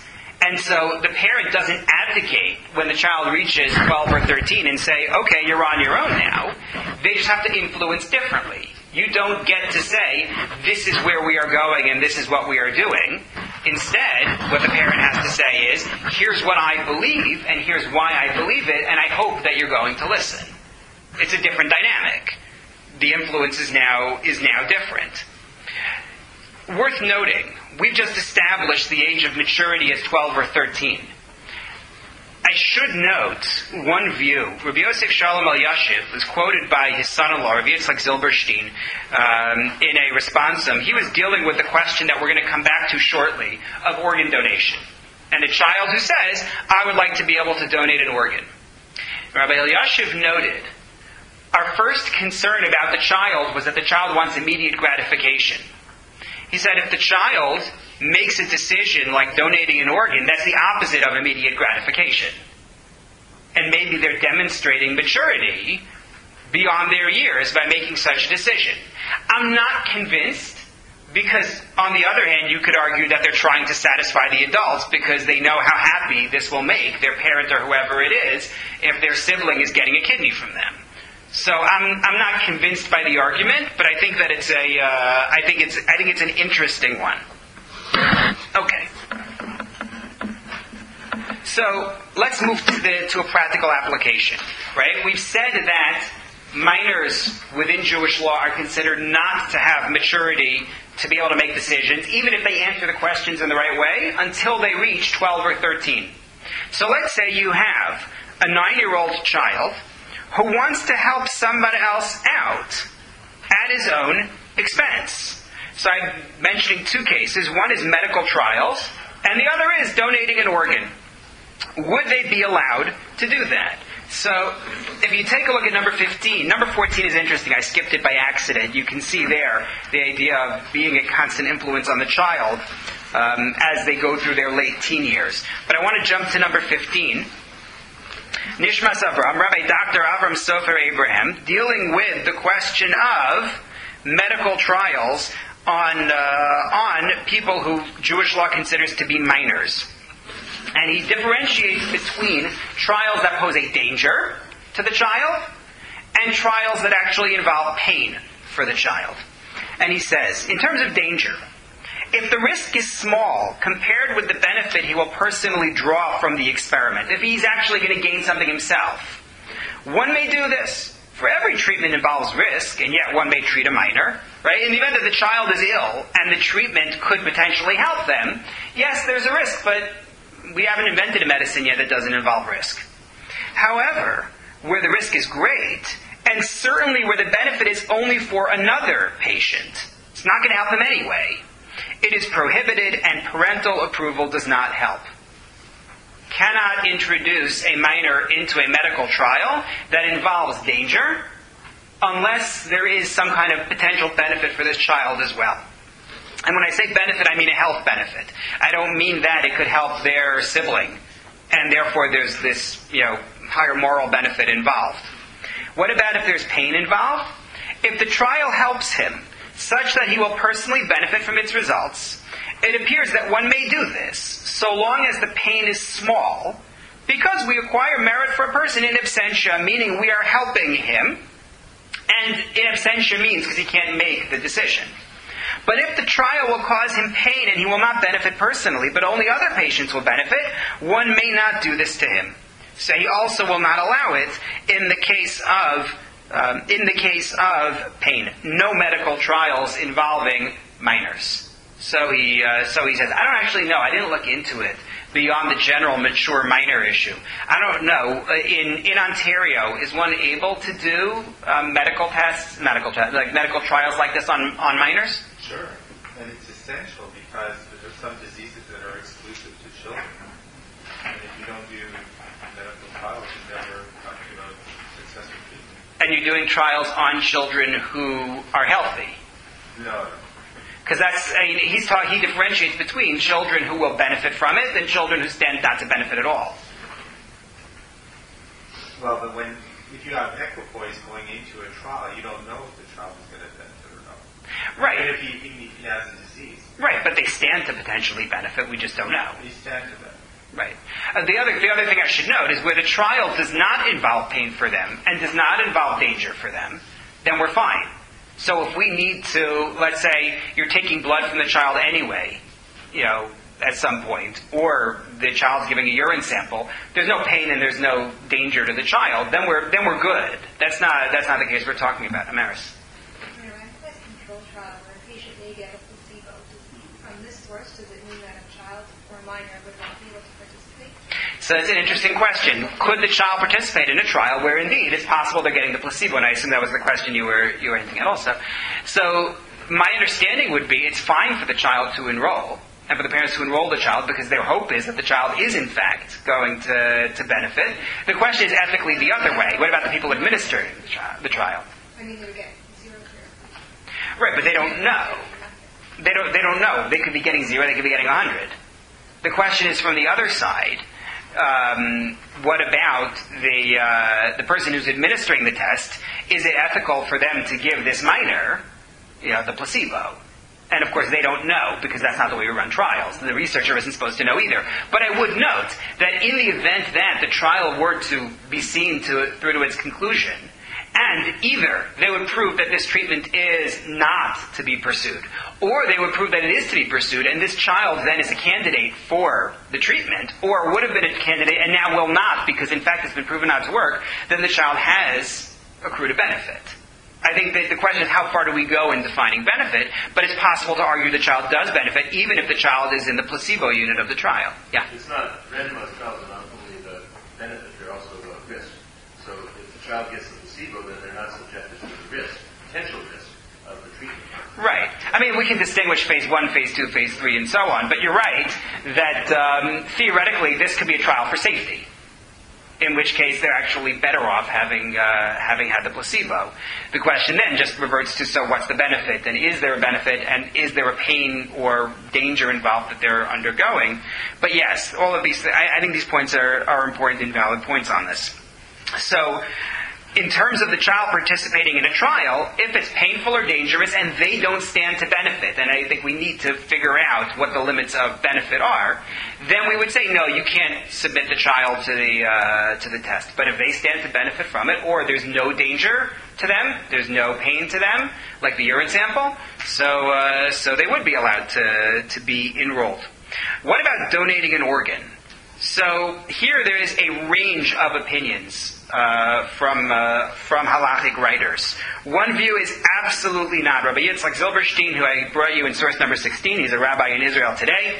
And so the parent doesn't advocate when the child reaches twelve or thirteen and say, okay, you're on your own now. They just have to influence differently. You don't get to say, this is where we are going and this is what we are doing. Instead, what the parent has to say is, here's what I believe and here's why I believe it, and I hope that you're going to listen. It's a different dynamic. The influence is now, is now different. Worth noting, we've just established the age of maturity as twelve or thirteen. I should note one view. Rabbi Yosef Shalom Elyashiv was quoted by his son-in-law, Rabbi Yitzchak Zilberstein, um, in a responsum. He was dealing with the question that we're going to come back to shortly of organ donation. And a child who says, I would like to be able to donate an organ. Rabbi Elyashiv noted, our first concern about the child was that the child wants immediate gratification. He said if the child makes a decision like donating an organ, that's the opposite of immediate gratification. And maybe they're demonstrating maturity beyond their years by making such a decision. I'm not convinced, because on the other hand, you could argue that they're trying to satisfy the adults because they know how happy this will make their parent or whoever it is if their sibling is getting a kidney from them. So I'm I'm not convinced by the argument, but I think that it's a uh, I think it's I think it's an interesting one. Okay. So let's move to the to a practical application, right? We've said that minors within Jewish law are considered not to have maturity to be able to make decisions, even if they answer the questions in the right way, until they reach twelve or thirteen. So let's say you have a nine-year-old child who wants to help somebody else out at his own expense. So I'm mentioning two cases. One is medical trials, and the other is donating an organ. Would they be allowed to do that? So if you take a look at number fifteen, number fourteen is interesting. I skipped it by accident. You can see there the idea of being a constant influence on the child um, as they go through their late teen years. But I want to jump to number fifteen. Nishmas Avram, Rabbi Doctor Avram Sofer Abraham, dealing with the question of medical trials on uh, on people who Jewish law considers to be minors. And he differentiates between trials that pose a danger to the child and trials that actually involve pain for the child. And he says, in terms of danger, if the risk is small compared with the benefit he will personally draw from the experiment, if he's actually going to gain something himself, one may do this. For every treatment involves risk, and yet one may treat a minor, right? In the event that the child is ill and the treatment could potentially help them, yes, there's a risk, but we haven't invented a medicine yet that doesn't involve risk. However, where the risk is great, and certainly where the benefit is only for another patient, it's not going to help them anyway, it is prohibited and parental approval does not help. Cannot introduce a minor into a medical trial that involves danger unless there is some kind of potential benefit for this child as well. And when I say benefit, I mean a health benefit. I don't mean that it could help their sibling, and therefore there's this, you know, higher moral benefit involved. What about if there's pain involved? If the trial helps him such that he will personally benefit from its results, it appears that one may do this, so long as the pain is small, because we acquire merit for a person in absentia, meaning we are helping him, and in absentia means because he can't make the decision. But if the trial will cause him pain and he will not benefit personally, but only other patients will benefit, one may not do this to him. So he also will not allow it in the case of um, in the case of pain. No medical trials involving minors. So he uh, so he says, I don't actually know. I didn't look into it beyond the general mature minor issue. I don't know. In in Ontario, is one able to do um, medical tests, medical tests, like medical trials like this on on minors? Sure, and it's essential because there are some diseases that are exclusive to children. And if you don't do medical trials, you never come to a successful treatment. And you're doing trials on children who are healthy? No. Because that's, I mean, he's talking, he differentiates between children who will benefit from it and children who stand not to benefit at all. Well, but when, if you have equipoise going into a trial, you don't know if the child is going to benefit or not. Right. And if he, if he has a disease. Right, but they stand to potentially benefit, we just don't know. They stand to benefit. Right. Uh, the other the other thing I should note is where the trial does not involve pain for them and does not involve danger for them, then we're fine. So if we need to, let's say you're taking blood from the child anyway, you know, at some point, or the child's giving a urine sample, there's no pain and there's no danger to the child, then we're then we're good. That's not that's not the case we're talking about. Amaris. In a randomized control trial where a patient may get a placebo, does, from this source, does it mean that a child or a minor would not be able to participate? So that's an interesting question. Could the child participate in a trial where indeed it's possible they're getting the placebo? And I assume that was the question you were you were hinting at also. So my understanding would be it's fine for the child to enroll, and for the parents to enroll the child, because their hope is that the child is in fact going to, to benefit. The question is ethically the other way. What about the people administering the, tri- the trial? I mean, they would get zero care. Right, but they don't know. They don't. They don't know. They could be getting zero. They could be getting a hundred. The question is from the other side. Um, what about the uh, the person who's administering the test? Is it ethical for them to give this minor, you know, the placebo? And of course they don't know, because that's not the way we run trials. The researcher isn't supposed to know either. But I would note that in the event that the trial were to be seen to, through to its conclusion, and either they would prove that this treatment is not to be pursued, or they would prove that it is to be pursued, and this child then is a candidate for the treatment, or would have been a candidate and now will not, because in fact it's been proven not to work, then the child has accrued a benefit. I think that the question is how far do we go in defining benefit, but it's possible to argue the child does benefit even if the child is in the placebo unit of the trial. Yeah? It's not, randomized trials are not only the benefit, they're also the risk. So if the child gets the placebo, then they're not subjected to the risk, potential risk of the treatment. Right. I mean, we can distinguish phase one, phase two, phase three, and so on, but you're right that um, theoretically this could be a trial for safety, in which case they're actually better off having uh, having had the placebo. The question then just reverts to, so what's the benefit? And is there a benefit? And is there a pain or danger involved that they're undergoing? But yes, all of these, I, I think these points are, are important and valid points on this. So, in terms of the child participating in a trial, if it's painful or dangerous and they don't stand to benefit, and I think we need to figure out what the limits of benefit are, then we would say, no, you can't submit the child to the uh, to the test. But if they stand to benefit from it, or there's no danger to them, there's no pain to them, like the urine sample, so uh, so they would be allowed to, to be enrolled. What about donating an organ? So here there is a range of opinions uh, from uh, from halachic writers. One view is absolutely not. Rabbi Yitzchak Zilberstein, who I brought you in source number sixteen, he's a rabbi in Israel today,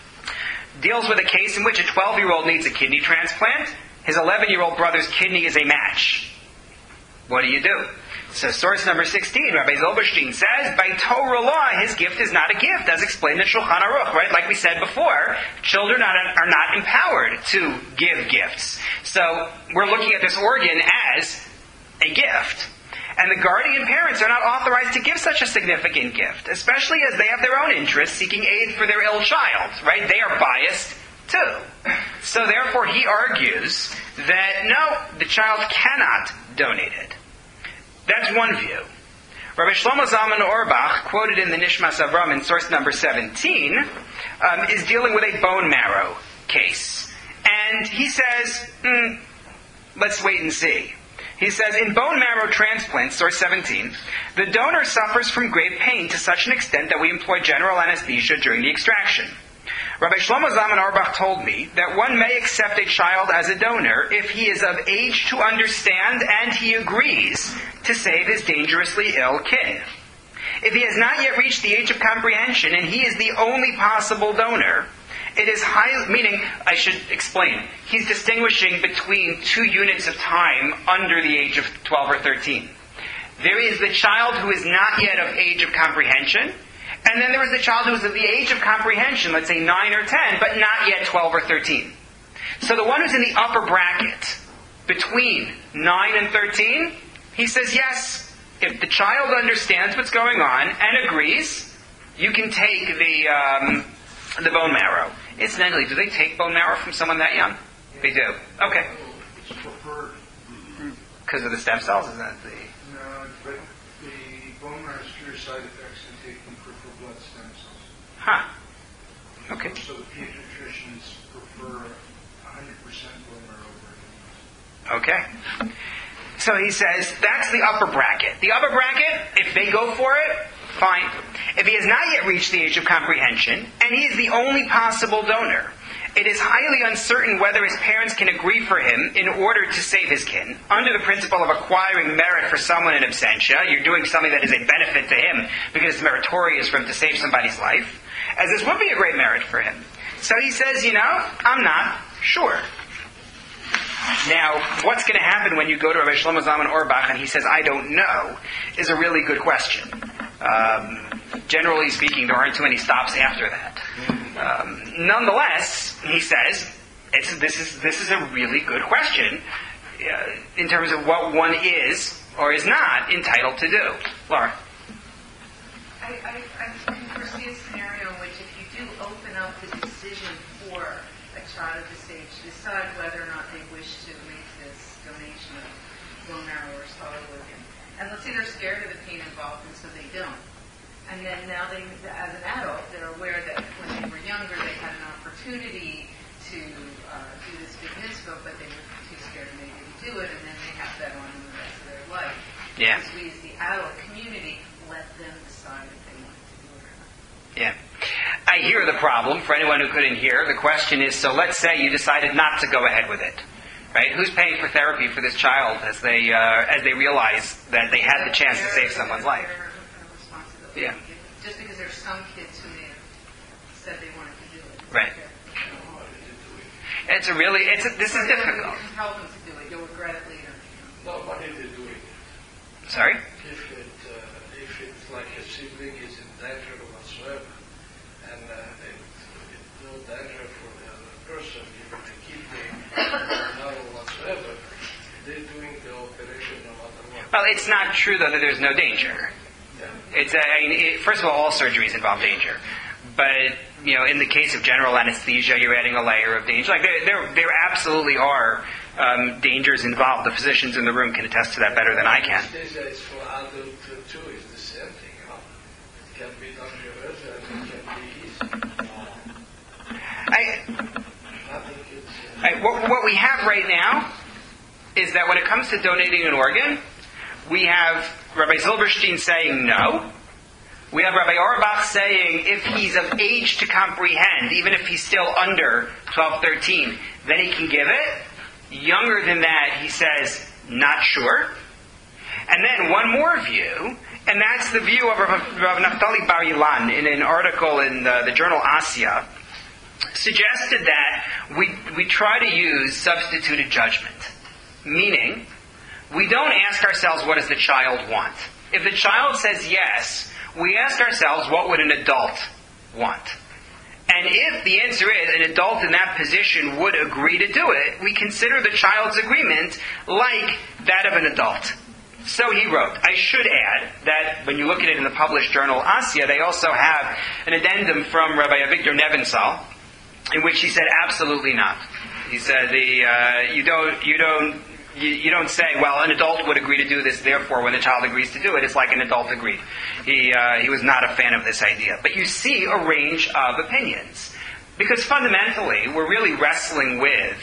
deals with a case in which a twelve-year-old needs a kidney transplant. His eleven-year-old brother's kidney is a match. What do you do? So source number sixteen, Rabbi Zilberstein says, by Torah law, his gift is not a gift, as explained in Shulchan Aruch, right? Like we said before, children are not, are not empowered to give gifts. So we're looking at this organ as a gift. And the guardian parents are not authorized to give such a significant gift, especially as they have their own interests seeking aid for their ill child, right? They are biased too. So therefore he argues that no, the child cannot donate it. That's one view. Rabbi Shlomo Zalman Auerbach, quoted in the Nishmas Avram in source number seventeen, um, is dealing with a bone marrow case. And he says, mm, let's wait and see. He says, in bone marrow transplants, source seventeen, the donor suffers from great pain to such an extent that we employ general anesthesia during the extraction. Rabbi Shlomo Zalman Auerbach told me that one may accept a child as a donor if he is of age to understand and he agrees to save his dangerously ill kin. If he has not yet reached the age of comprehension and he is the only possible donor, it is high, meaning, I should explain, he's distinguishing between two units of time under the age of twelve or thirteen. There is the child who is not yet of age of comprehension, and then there is the child who is of the age of comprehension, let's say nine or ten, but not yet twelve or thirteen. So the one who's in the upper bracket, between nine and thirteen, he says, yes, if the child understands what's going on and agrees, you can take the um, the bone marrow. Incidentally, do they take bone marrow from someone that young? They do. Okay. It's preferred. Because of the stem cells, isn't that the... No, but the bone marrow has serious side effects in taking peripheral blood stem cells. Huh. Okay. So the pediatricians prefer one hundred percent bone marrow over Okay. So he says that's the upper bracket. The upper bracket, if they go for it, fine. If he has not yet reached the age of comprehension, and he is the only possible donor, it is highly uncertain whether his parents can agree for him in order to save his kin. Under the principle of acquiring merit for someone in absentia, you're doing something that is a benefit to him because it's meritorious for him to save somebody's life, as this would be a great merit for him. So he says, you know, I'm not sure. Now, what's going to happen when you go to Rabbi Shlomo Zalman Auerbach and he says, I don't know, is a really good question. Um, generally speaking, there aren't too many stops after that. Um, nonetheless, he says, it's, this is this is a really good question uh, in terms of what one is or is not entitled to do. Laura? I, I, I can foresee a scenario in which if you do open up the decision for a child at this age to decide whether or not they wish to make this donation of bone marrow or solid organ, and let's say they're scared of the pain involved and so they don't. And then now they, as an adult, they're aware that when they were younger they had an opportunity to uh, do this big mitzvah, but they were too scared maybe to do it, and then they have that on the rest of their life. Yeah. Because we as the adult community let them decide if they want to do it or not. Yeah. I hear the problem. For anyone who couldn't hear, the question is, so let's say you decided not to go ahead with it. Right? Who's paying for therapy for this child as they uh, as they realize that they had the chance to save someone's life? Yeah. Just because there's some kids who may have said they wanted to do it. Right. It's a really, it's a, this is difficult. You can help them to do it. You'll regret it later. No, why did they do it? Sorry? If it, uh, if it's like a sibling is in danger whatsoever, and uh, it's no danger for the other person, given the kidney or no whatsoever, they're doing the operation no matter what. Well, it's not true, though, that there's no danger. It's a, I mean, it, first of all, all surgeries involve danger. But, you know, in the case of general anesthesia, you're adding a layer of danger. Like, there, there, there absolutely are um, dangers involved. The physicians in the room can attest to that better than I can. Anesthesia is for adult too, it's the same thing. You know? It can be dangerous and it can be easy. I, Nothing is... Uh, I, what, what we have right now is that when it comes to donating an organ, we have Rabbi Zilberstein saying no. We have Rabbi Auerbach saying if he's of age to comprehend, even if he's still under twelve, thirteen, then he can give it. Younger than that, he says, not sure. And then one more view, and that's the view of Rav Naftali Bar Ilan in an article in the, the journal Asya, suggested that we, we try to use substituted judgment. Meaning, we don't ask ourselves, what does the child want? If the child says yes, we ask ourselves, what would an adult want? And if the answer is an adult in that position would agree to do it, we consider the child's agreement like that of an adult. So he wrote. I should add that when you look at it in the published journal Asya, they also have an addendum from Rabbi Avigdor Nebenzahl, in which he said absolutely not. He said the uh, you don't you don't you, you don't say, well, an adult would agree to do this, therefore when the child agrees to do it, it's like an adult agreed. He uh, he was not a fan of this idea. But you see a range of opinions. Because fundamentally, we're really wrestling with,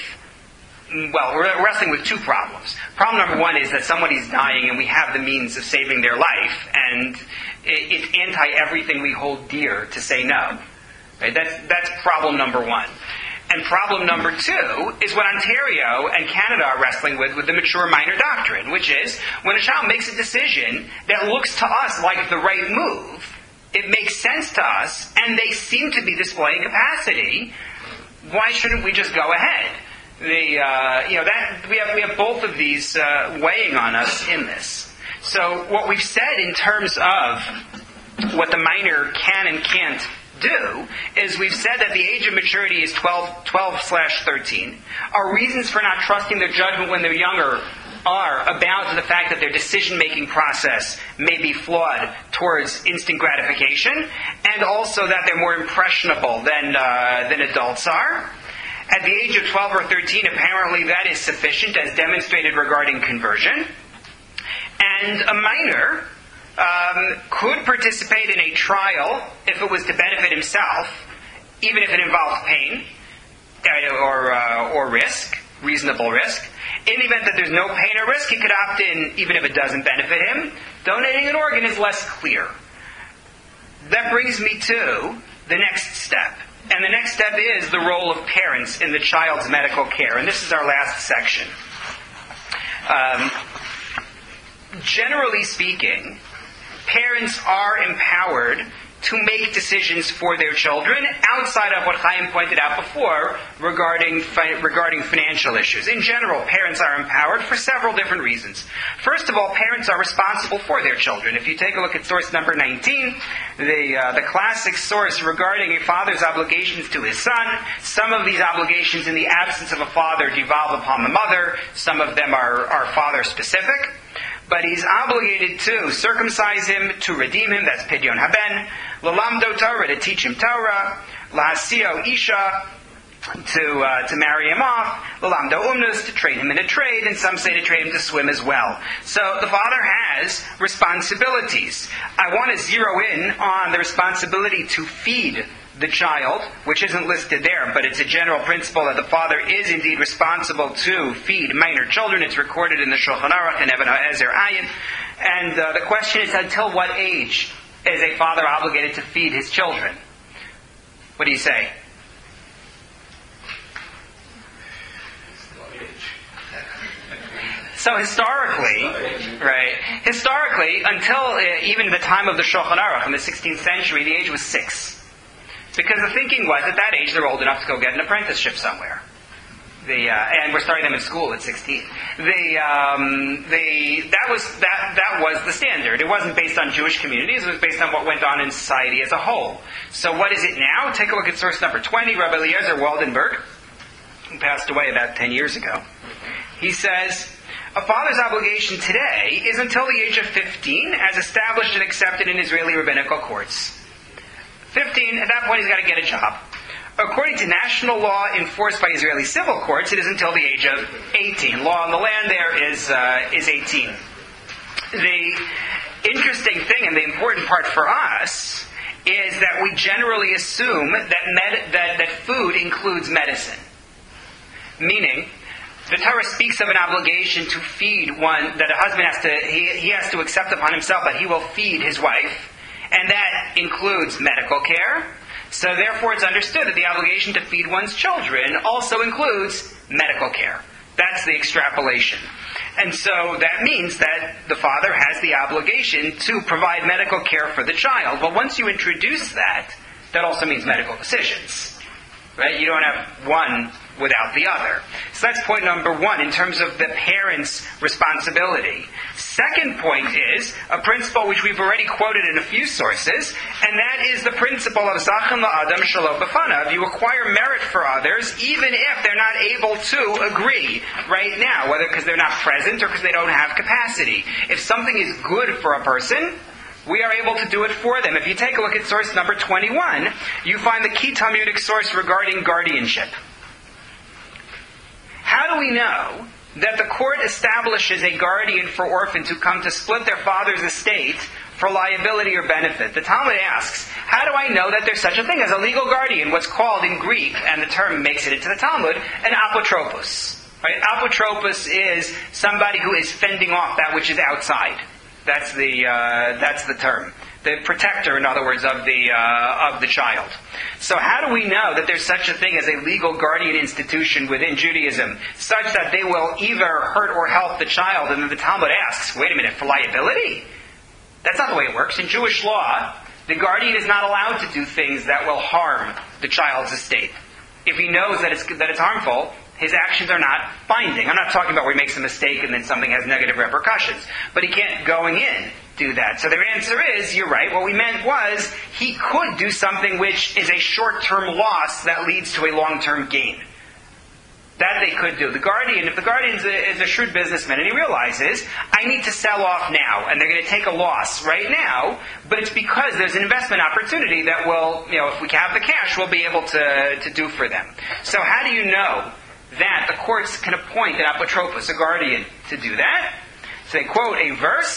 well, we're wrestling with two problems. Problem number one is that somebody's dying and we have the means of saving their life, and it, it's anti-everything we hold dear to say no. Right? That's, that's problem number one. And problem number two is what Ontario and Canada are wrestling with, with the mature minor doctrine, which is when a child makes a decision that looks to us like the right move, it makes sense to us, and they seem to be displaying capacity, why shouldn't we just go ahead? The, uh, you know, that we have we have both of these uh, weighing on us in this. So what we've said in terms of what the minor can and can't do is we've said that the age of maturity is twelve slash thirteen. Our reasons for not trusting their judgment when they're younger are about the fact that their decision-making process may be flawed towards instant gratification, and also that they're more impressionable than uh, than adults are. At the age of twelve or thirteen, apparently that is sufficient, as demonstrated regarding conversion. And a minor um, could participate in a trial if it was to benefit himself, even if it involves pain uh, or uh, or risk, reasonable risk. In the event that there's no pain or risk, he could opt in even if it doesn't benefit him. Donating an organ is less clear. That brings me to the next step. And the next step is the role of parents in the child's medical care. And this is our last section. Um, generally speaking, parents are empowered to make decisions for their children outside of what Chaim pointed out before regarding fi- regarding financial issues. In general, parents are empowered for several different reasons. First of all, parents are responsible for their children. If you take a look at source number nineteen, the uh, the classic source regarding a father's obligations to his son, some of these obligations in the absence of a father devolve upon the mother. Some of them are, are father-specific. But he's obligated to circumcise him, to redeem him, that's Pidyon Haben, Lalamdo Torah, to teach him Torah, Lahasio Isha, to uh, to marry him off, Lalamdo Umnus, to train him in a trade, and some say to train him to swim as well. So the father has responsibilities. I want to zero in on the responsibility to feed the child, which isn't listed there, but it's a general principle that the father is indeed responsible to feed minor children. It's recorded in the Shulchan Aruch and Even HaEzer Ayin. And uh, the question is, until what age is a father obligated to feed his children? What do you say? So historically, right, historically, until uh, even the time of the Shulchan Aruch in the sixteenth century, the age was six. Because the thinking was, at that age, they're old enough to go get an apprenticeship somewhere. The uh, and we're starting them in school at sixteen. The um, the that was that that was the standard. It wasn't based on Jewish communities. It was based on what went on in society as a whole. So what is it now? Take a look at source number twenty. Rabbi Eliezer Waldenberg, who passed away about ten years ago. He says, a father's obligation today is until the age of fifteen, as established and accepted in Israeli rabbinical courts. fifteen, at that point he's got to get a job. According to national law enforced by Israeli civil courts, it is until the age of eighteen. Law on the land there is uh, is eighteen. The interesting thing and the important part for us is that we generally assume that med- that, that food includes medicine. Meaning, the Torah speaks of an obligation to feed one, that a husband has to, he, he has to accept upon himself that he will feed his wife. And that includes medical care. So therefore it's understood that the obligation to feed one's children also includes medical care. That's the extrapolation. And so that means that the father has the obligation to provide medical care for the child. But once you introduce that, that also means medical decisions. Right? You don't have one without the other. So that's point number one in terms of the parent's responsibility. Second point is a principle which we've already quoted in a few sources, and that is the principle of Zachan la'adam shelo b'fanav. You acquire merit for others even if they're not able to agree right now, whether because they're not present or because they don't have capacity. If something is good for a person, we are able to do it for them. If you take a look at source number twenty-one, you find the key Talmudic source regarding guardianship. How do we know that the court establishes a guardian for orphans who come to split their father's estate for liability or benefit? The Talmud asks, how do I know that there's such a thing as a legal guardian, what's called in Greek, and the term makes it into the Talmud, an apotropos. Right? Apotropos is somebody who is fending off that which is outside. That's the uh, that's the term. The protector, in other words, of the uh, of the child. So how do we know that there's such a thing as a legal guardian institution within Judaism, such that they will either hurt or help the child? And then the Talmud asks, wait a minute, for liability? That's not the way it works. In Jewish law, the guardian is not allowed to do things that will harm the child's estate. If he knows that it's that it's harmful, his actions are not binding. I'm not talking about where he makes a mistake and then something has negative repercussions. But he can't, going in, do that. So their answer is, you're right, what we meant was, he could do something which is a short-term loss that leads to a long-term gain. That they could do. The guardian, if the guardian is a, is a shrewd businessman and he realizes, I need to sell off now, and they're going to take a loss right now, but it's because there's an investment opportunity that will, you know, if we have the cash, we'll be able to, to do for them. So how do you know that the courts can appoint an apotropos, a guardian, to do that? So they quote a verse,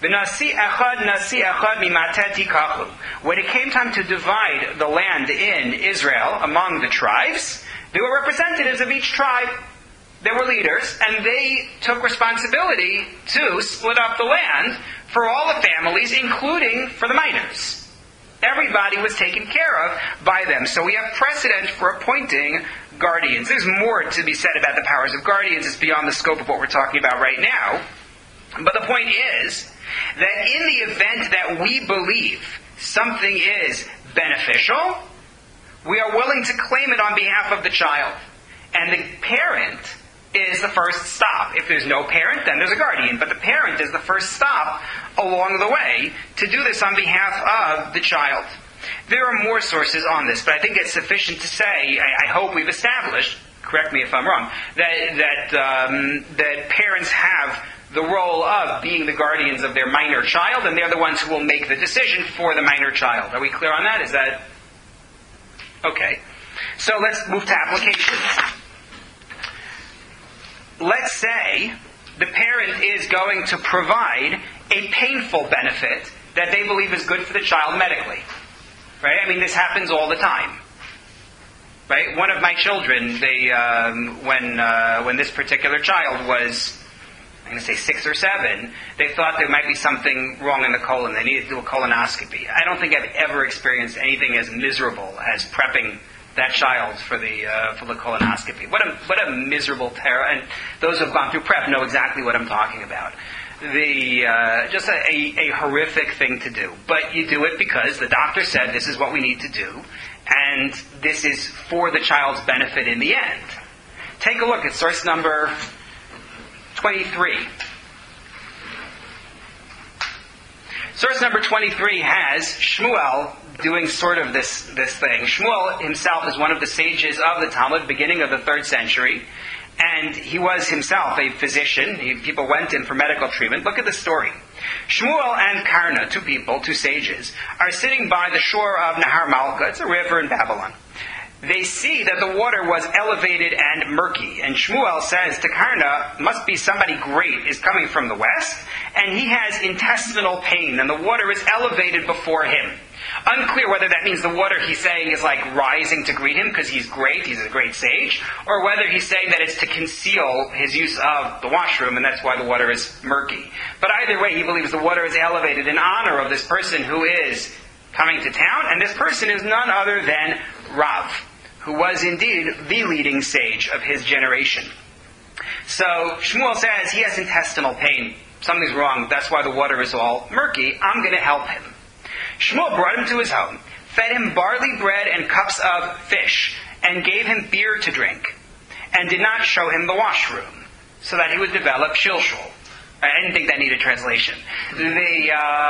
V'nasi echad nasi echad mimatet tikachu. When it came time to divide the land in Israel among the tribes, there were representatives of each tribe. There were leaders, and they took responsibility to split up the land for all the families, including for the minors. Everybody was taken care of by them. So we have precedent for appointing guardians. There's more to be said about the powers of guardians. It's beyond the scope of what we're talking about right now. But the point is that in the event that we believe something is beneficial, we are willing to claim it on behalf of the child. And the parent is the first stop. If there's no parent, then there's a guardian. But the parent is the first stop along the way to do this on behalf of the child. There are more sources on this, but I think it's sufficient to say, I, I hope we've established, correct me if I'm wrong, that that um, that parents have the role of being the guardians of their minor child, and they're the ones who will make the decision for the minor child. Are we clear on that? Is that... Okay. So let's move to applications. Let's say the parent is going to provide a painful benefit that they believe is good for the child medically. Right? I mean, this happens all the time. Right? One of my children, they um, when uh, when this particular child was, I'm going to say six or seven, they thought there might be something wrong in the colon. They needed to do a colonoscopy. I don't think I've ever experienced anything as miserable as prepping that child for the uh, for the colonoscopy. What a what a miserable terror! And those who have gone through prep know exactly what I'm talking about. The uh, just a, a, a horrific thing to do, but you do it because the doctor said this is what we need to do, and this is for the child's benefit in the end. Take a look at source number twenty-three. Source number twenty-three has Shmuel doing sort of this, this thing. Shmuel himself is one of the sages of the Talmud, beginning of the third century, and he was himself a physician. He, people went in for medical treatment. Look at the story. Shmuel and Karna, two people, two sages, are sitting by the shore of Nahar Malka. It's a river in Babylon. They see that the water was elevated and murky. And Shmuel says to Karna, must be somebody great is coming from the west, and he has intestinal pain, and the water is elevated before him. Unclear whether that means the water he's saying is like rising to greet him because he's great, he's a great sage, or whether he's saying that it's to conceal his use of the washroom, and that's why the water is murky. But either way, he believes the water is elevated in honor of this person who is coming to town, and this person is none other than Rav, who was indeed the leading sage of his generation. So Shmuel says he has intestinal pain. Something's wrong. That's why the water is all murky. I'm going to help him. Shmuel brought him to his home, fed him barley bread and cups of fish, and gave him beer to drink, and did not show him the washroom, so that he would develop shilshul. I didn't think that needed translation. The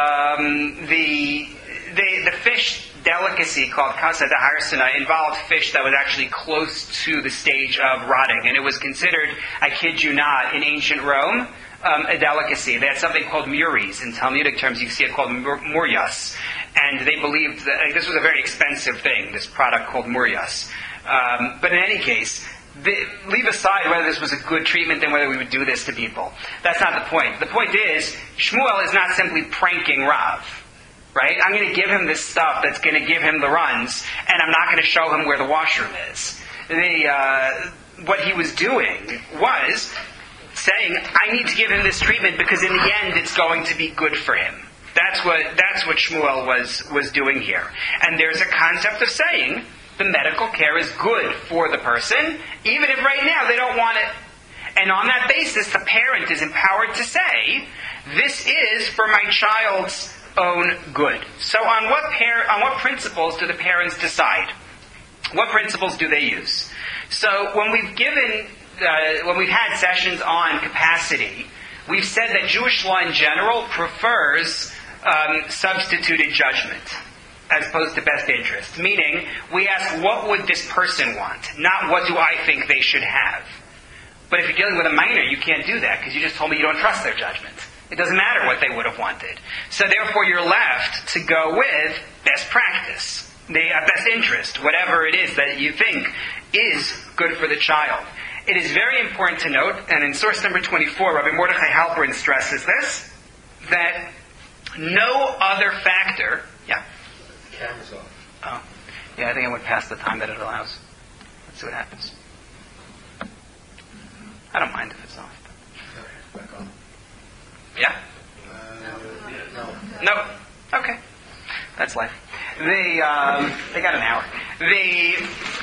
um, the the the fish delicacy called kasa daharsana involved fish that was actually close to the stage of rotting, and it was considered, I kid you not, in ancient Rome, um, a delicacy. They had something called muries. In Talmudic terms, you see it called mur- muryas, and they believed that like, this was a very expensive thing, this product called muryas. Um, but in any case, the, leave aside whether this was a good treatment and whether we would do this to people. That's not the point. The point is, Shmuel is not simply pranking Rav. Right? I'm going to give him this stuff that's going to give him the runs, and I'm not going to show him where the washroom is. The, uh, what he was doing was saying, I need to give him this treatment because in the end it's going to be good for him. That's what that's what Shmuel was, was doing here. And there's a concept of saying the medical care is good for the person, even if right now they don't want it. And on that basis, the parent is empowered to say, this is for my child's own good. So on what par- on what principles do the parents decide? What principles do they use? So when we've given, uh, when we've had sessions on capacity, we've said that Jewish law in general prefers um, substituted judgment as opposed to best interest. Meaning, we ask, what would this person want? Not what do I think they should have. But if you're dealing with a minor, you can't do that because you just told me you don't trust their judgment. It doesn't matter what they would have wanted. So therefore you're left to go with best practice, the uh, best interest, whatever it is that you think is good for the child. It is very important to note, and in source number twenty-four, Rabbi Mordechai Halperin stresses this, that No other factor. Yeah. The camera's off. Oh. Yeah, I think I went past the time that it allows. Let's see what happens. I don't mind if it's off. Okay, back on. Yeah? Uh, no. No. Okay. That's life. They um, they got an hour. They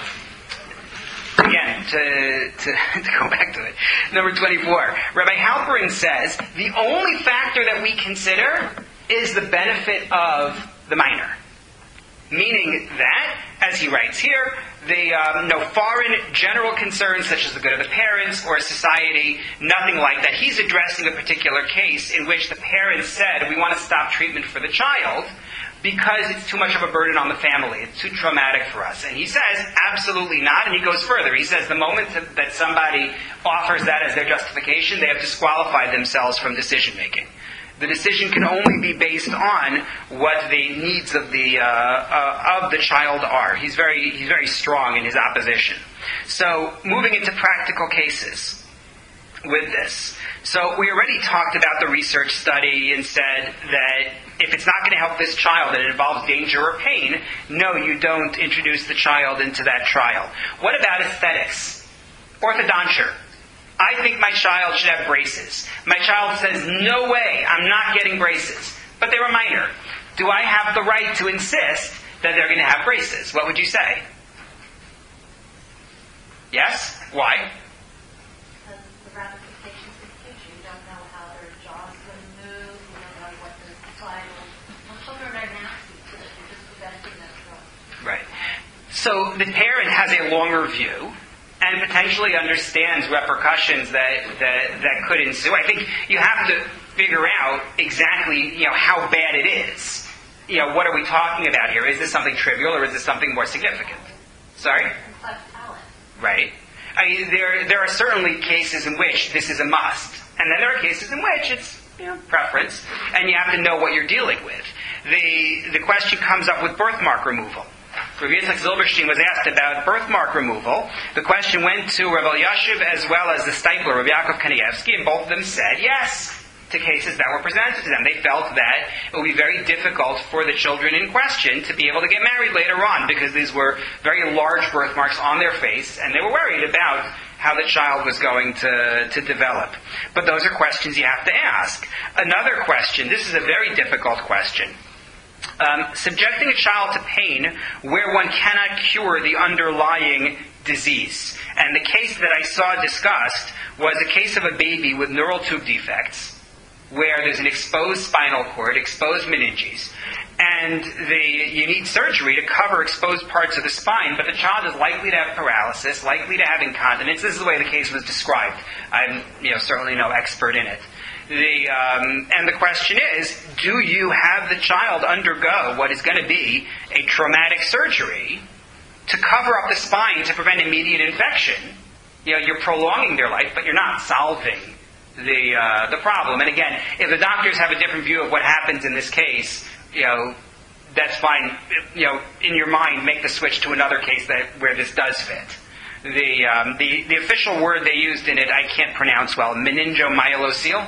again to, to to go back to it. Number twenty-four. Rabbi Halperin says the only factor that we consider is the benefit of the minor. Meaning that, as he writes here, the um, no foreign general concerns such as the good of the parents or society, nothing like that. He's addressing a particular case in which the parents said, we want to stop treatment for the child because it's too much of a burden on the family. It's too traumatic for us. And he says, absolutely not. And he goes further. He says the moment that somebody offers that as their justification, they have disqualified themselves from decision making. The decision can only be based on what the needs of the uh, uh, of the child are. He's very he's very strong in his opposition. So moving into practical cases with this. So we already talked about the research study and said that if it's not going to help this child and it involves danger or pain, no, you don't introduce the child into that trial. What about aesthetics? Orthodonture. I think my child should have braces. My child says, no way, I'm not getting braces. But they're a minor. Do I have the right to insist that they're going to have braces? What would you say? Yes? Why? Because the ramifications in the future. You don't know how their jaw's going to move. You don't know what the societal... Well, children are nasty, so that you're just preventing them from... Right. So the parent has a longer view and potentially understands repercussions that, that that could ensue. I think you have to figure out exactly, you know, how bad it is. You know, what are we talking about here? Is this something trivial or is this something more significant? Sorry? Right. I mean, there there are certainly cases in which this is a must, and then there are cases in which it's, you know, preference, and you have to know what you're dealing with. The the question comes up with birthmark removal. Rabbi Yitzchak Zilberstein was asked about birthmark removal. The question went to Rabbi Yashiv as well as the stipler, Rabbi Yaakov Kanievsky, and both of them said yes to cases that were presented to them. They felt that it would be very difficult for the children in question to be able to get married later on because these were very large birthmarks on their face, and they were worried about how the child was going to, to develop. But those are questions you have to ask. Another question, this is a very difficult question. Um, subjecting a child to pain where one cannot cure the underlying disease. And the case that I saw discussed was a case of a baby with neural tube defects, where there's an exposed spinal cord, exposed meninges, and the, you need surgery to cover exposed parts of the spine, but the child is likely to have paralysis, likely to have incontinence. This is the way the case was described. I'm, you know, certainly no expert in it. The, um, and the question is, do you have the child undergo what is going to be a traumatic surgery to cover up the spine to prevent immediate infection? You know, you're prolonging their life, but you're not solving the uh, the problem. And again, if the doctors have a different view of what happens in this case, you know, that's fine. You know, in your mind, make the switch to another case that where this does fit. The um, the the official word they used in it, I can't pronounce well. Meningomyelocele.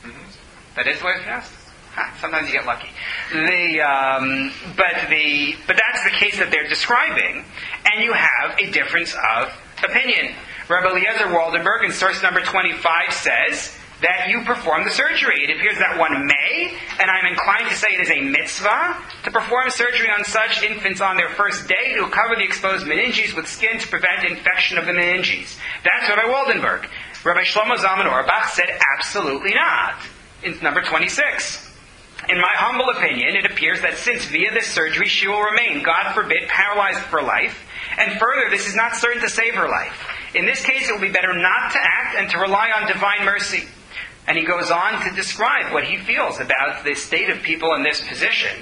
That is what it's pronounced? Ha, sometimes you get lucky. The, um, but the, but that's the case that they're describing, and you have a difference of opinion. Rabbi Eliezer Waldenberg in source number twenty-five says that you perform the surgery. It appears that one may, and I'm inclined to say it is a mitzvah, to perform surgery on such infants on their first day to cover the exposed meninges with skin to prevent infection of the meninges. That's Rabbi Waldenberg. Rabbi Shlomo Zalman Auerbach said absolutely not. In number twenty-six. In my humble opinion, it appears that since via this surgery she will remain, God forbid, paralyzed for life, and further, this is not certain to save her life. In this case, it will be better not to act and to rely on divine mercy. And he goes on to describe what he feels about the state of people in this position.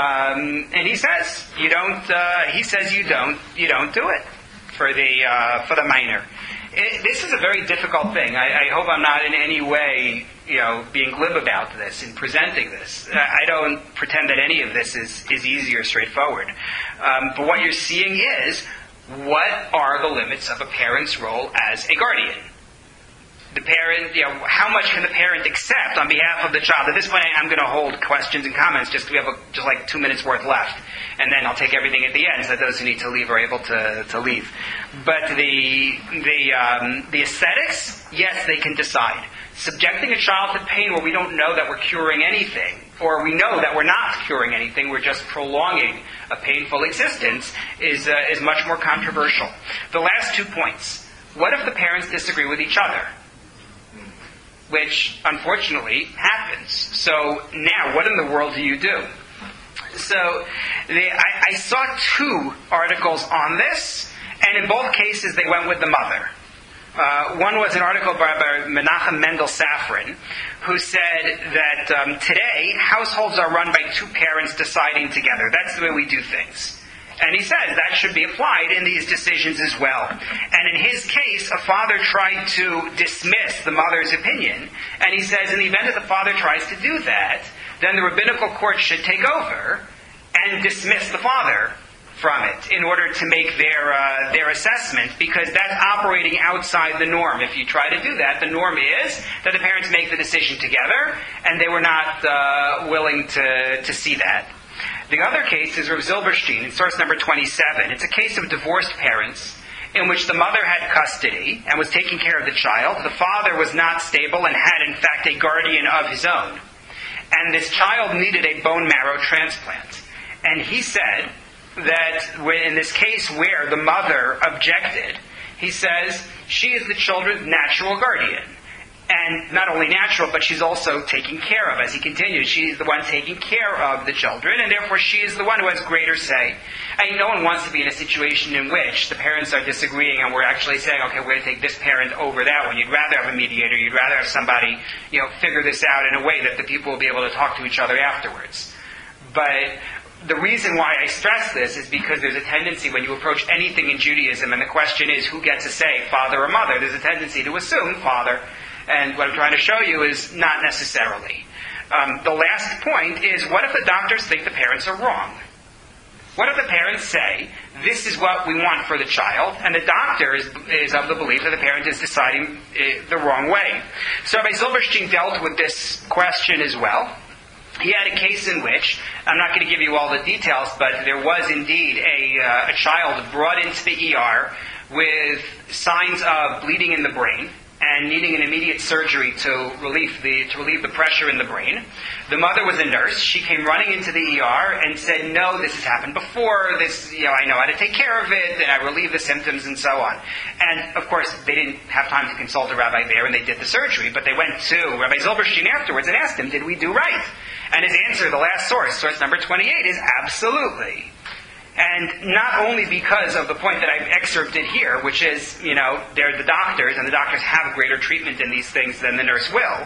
Um, and he says, you don't. Uh, he says you don't. You don't do it for the uh, for the minor. It, this is a very difficult thing. I, I hope I'm not in any way, you know, being glib about this in presenting this. I don't pretend that any of this is, is easy or straightforward. Um, but what you're seeing is, what are the limits of a parent's role as a guardian? The parent, you know, how much can the parent accept on behalf of the child? At this point, I'm going to hold questions and comments. Just we have a, just like two minutes worth left, and then I'll take everything at the end, so that those who need to leave are able to, to leave. But the the um, the aesthetics, yes, they can decide. Subjecting a child to pain where we don't know that we're curing anything, or we know that we're not curing anything, we're just prolonging a painful existence, is uh, is much more controversial. The last two points. What if the parents disagree with each other? Which, unfortunately, happens. So now, what in the world do you do? So the, I, I saw two articles on this, and in both cases they went with the mother. Uh, one was an article by, by Menachem Mendel Safran, who said that um, today households are run by two parents deciding together. That's the way we do things. And he says that should be applied in these decisions as well. And in his case, a father tried to dismiss the mother's opinion. And he says in the event that the father tries to do that, then the rabbinical court should take over and dismiss the father from it in order to make their uh, their assessment, because that's operating outside the norm. If you try to do that, the norm is that the parents make the decision together, and they were not uh, willing to, to see that. The other case is Rav Zilberstein in source number twenty-seven. It's a case of divorced parents in which the mother had custody and was taking care of the child. The father was not stable and had, in fact, a guardian of his own. And this child needed a bone marrow transplant. And he said that in this case where the mother objected, he says, she is the children's natural guardian. And not only natural, but she's also taken care of. As he continues, she's the one taking care of the children, and therefore she is the one who has greater say. I mean, no one wants to be in a situation in which the parents are disagreeing and we're actually saying, okay, we're going to take this parent over that one. You'd rather have a mediator. You'd rather have somebody, you know, figure this out in a way that the people will be able to talk to each other afterwards. But the reason why I stress this is because there's a tendency when you approach anything in Judaism, and the question is who gets a say, father or mother, there's a tendency to assume father. And what I'm trying to show you is not necessarily. Um, the last point is, what if the doctors think the parents are wrong? What if the parents say, this is what we want for the child, and the doctor is, is of the belief that the parent is deciding uh, the wrong way? So Rabbi Zilberstein dealt with this question as well. He had a case in which, I'm not going to give you all the details, but there was indeed a, uh, a child brought into the E R with signs of bleeding in the brain, and needing an immediate surgery to relieve the to relieve the pressure in the brain. The mother was a nurse. She came running into the E R and said, no, this has happened before. This, you know, I know how to take care of it, and I relieve the symptoms, and so on. And, of course, they didn't have time to consult a rabbi there, and they did the surgery, but they went to Rabbi Zilberstein afterwards and asked him, did we do right? And his answer, the last source, source number twenty-eight, is absolutely. And not only because of the point that I've excerpted here, which is, you know, they're the doctors, and the doctors have greater treatment in these things than the nurse will,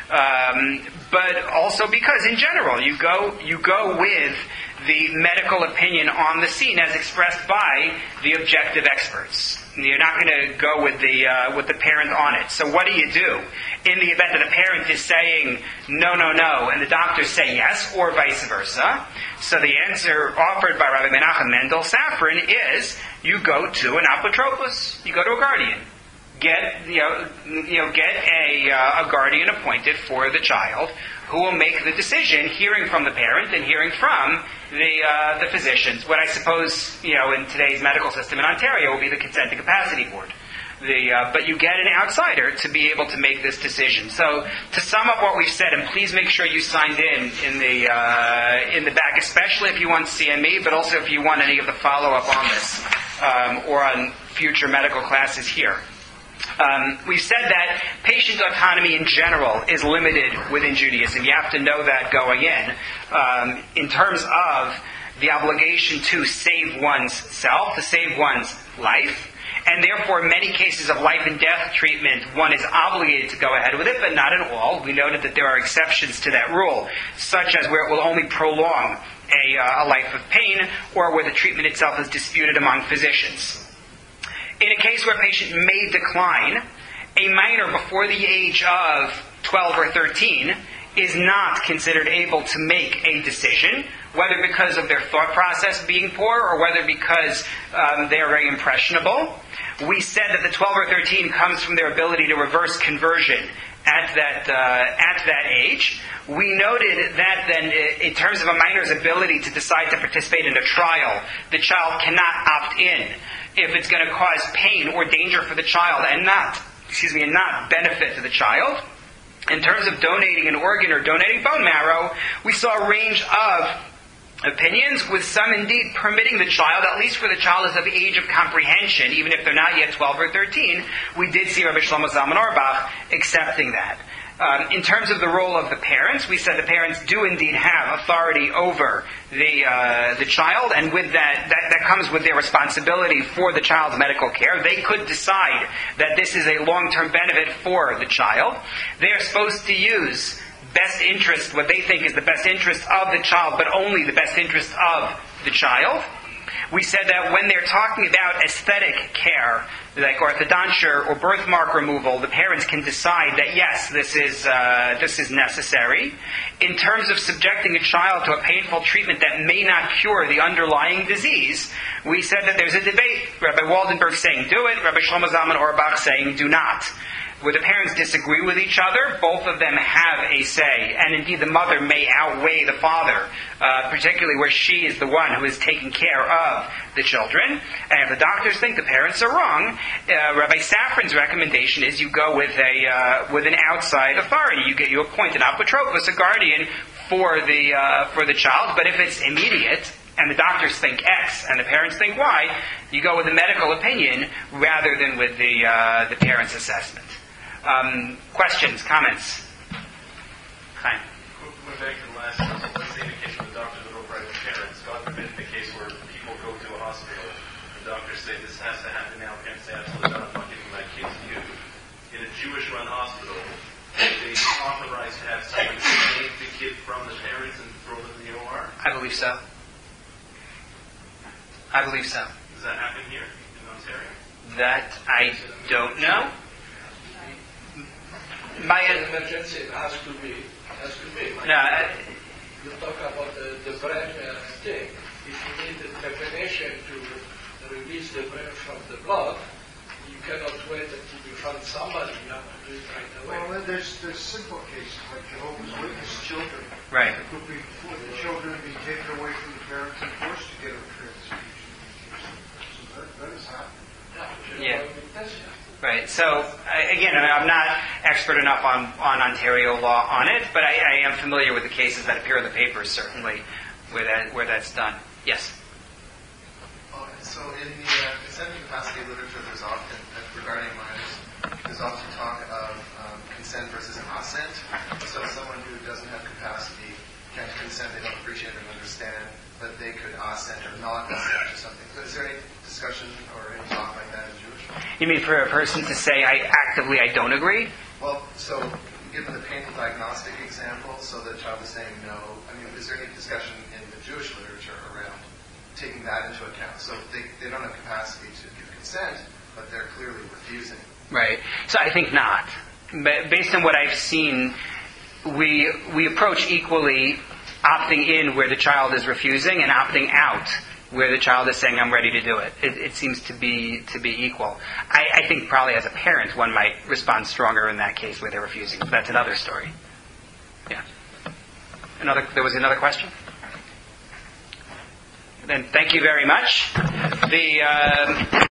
um, but also because, in general, you go you go with the medical opinion on the scene as expressed by the objective experts. You're not going to go with the uh, with the parent on it. So what do you do in the event that a parent is saying no, no, no, and the doctors say yes, or vice versa? So the answer offered by Rabbi Menachem Mendel Safran is you go to an apotropos, you go to a guardian. Get you know you know get a uh, a guardian appointed for the child who will make the decision, hearing from the parent and hearing from the uh, the physicians. What I suppose you know in today's medical system in Ontario will be the Consent and Capacity Board. The, uh, but you get an outsider to be able to make this decision. So to sum up what we've said, and please make sure you signed in in the uh, in the back, especially if you want C M E, but also if you want any of the follow-up on this um, or on future medical classes here. Um, we've said that patient autonomy in general is limited within Judaism. You have to know that going in. Um, in terms of the obligation to save one's self, to save one's life, and therefore in many cases of life and death treatment, one is obligated to go ahead with it, but not in all. We noted that there are exceptions to that rule, such as where it will only prolong a, uh, a life of pain, or where the treatment itself is disputed among physicians. In a case where a patient may decline, a minor before the age of twelve or thirteen is not considered able to make a decision, whether because of their thought process being poor or whether because um, they are very impressionable. We said that the twelve or thirteen comes from their ability to reverse conversion at that uh, at that age. We noted that then, in terms of a minor's ability to decide to participate in a trial, the child cannot opt in if it's going to cause pain or danger for the child and not, excuse me, and not benefit to the child. In terms of donating an organ or donating bone marrow, we saw a range of opinions, with some indeed permitting the child, at least for the child is of age of comprehension, even if they're not yet twelve or thirteen. We did see Rabbi Shlomo Zalman Auerbach accepting that. Um, in terms of the role of the parents, we said the parents do indeed have authority over the uh, the child, and with that, that, that comes with their responsibility for the child's medical care. They could decide that this is a long-term benefit for the child. They are supposed to use best interest, what they think is the best interest of the child, but only the best interest of the child. We said that when they're talking about aesthetic care, like orthodontia or birthmark removal, the parents can decide that yes, this is uh, this is necessary. In terms of subjecting a child to a painful treatment that may not cure the underlying disease, we said that there's a debate. Rabbi Waldenberg saying do it, Rabbi Shlomo Zalman Auerbach saying do not. Where the parents disagree with each other, both of them have a say, and indeed the mother may outweigh the father, uh, particularly where she is the one who is taking care of the children. And if the doctors think the parents are wrong, uh, Rabbi Safran's recommendation is you go with a uh, with an outside authority. You get you appoint an apotropos, a guardian for the uh, for the child. But if it's immediate, and the doctors think X and the parents think Y, you go with the medical opinion rather than with the uh, the parents' assessment. Um, questions, comments? Chaim. Going back to the last question, let's say in the case where the doctors would override the parents, God forbid the case where people go to a hospital, the doctors say this has to happen now, parents say absolutely not, I'm not giving my kids to you. In a Jewish-run hospital, are they authorized to have someone take the kid from the parents and throw them in the O R? I believe so. I believe so. Does that happen here in Ontario? That I don't know. My emergency, it has to be. It has to be. No, I, you talk about the, the brain uh, thing. If you need a definition to release the brain from the blood, you cannot wait until you find somebody. You have to do it right away. Well, there's there's simple cases like Jehovah's Witness children. Right. It could be for the children be taken away from the parents and forced to get a transfusion. So that, that is happening. Yeah. Right. So, I, again, I'm not expert enough on, on Ontario law on it, but I, I am familiar with the cases that appear in the papers, certainly, where that where that's done. Yes? Okay, so in the uh, consent and capacity literature, there's often, uh, regarding minors, there's often talk of um, consent versus assent. So someone who doesn't have capacity can't consent, they don't appreciate or understand, but they could assent or not assent or something. So is there any discussion or any talk like that in Jewish? You mean for a person to say, I actively, I don't agree? Well, so given the painful diagnostic example, so the child is saying no, I mean, is there any discussion in the Jewish literature around taking that into account? So they, they don't have capacity to give consent, but they're clearly refusing. Right. So I think not. But based on what I've seen, we we approach equally opting in where the child is refusing and opting out where the child is saying, I'm ready to do it. It, it seems to be to be equal. I, I think probably as a parent, one might respond stronger in that case where they're refusing. But that's another story. Yeah. Another. There was another question? Then thank you very much. The... Um,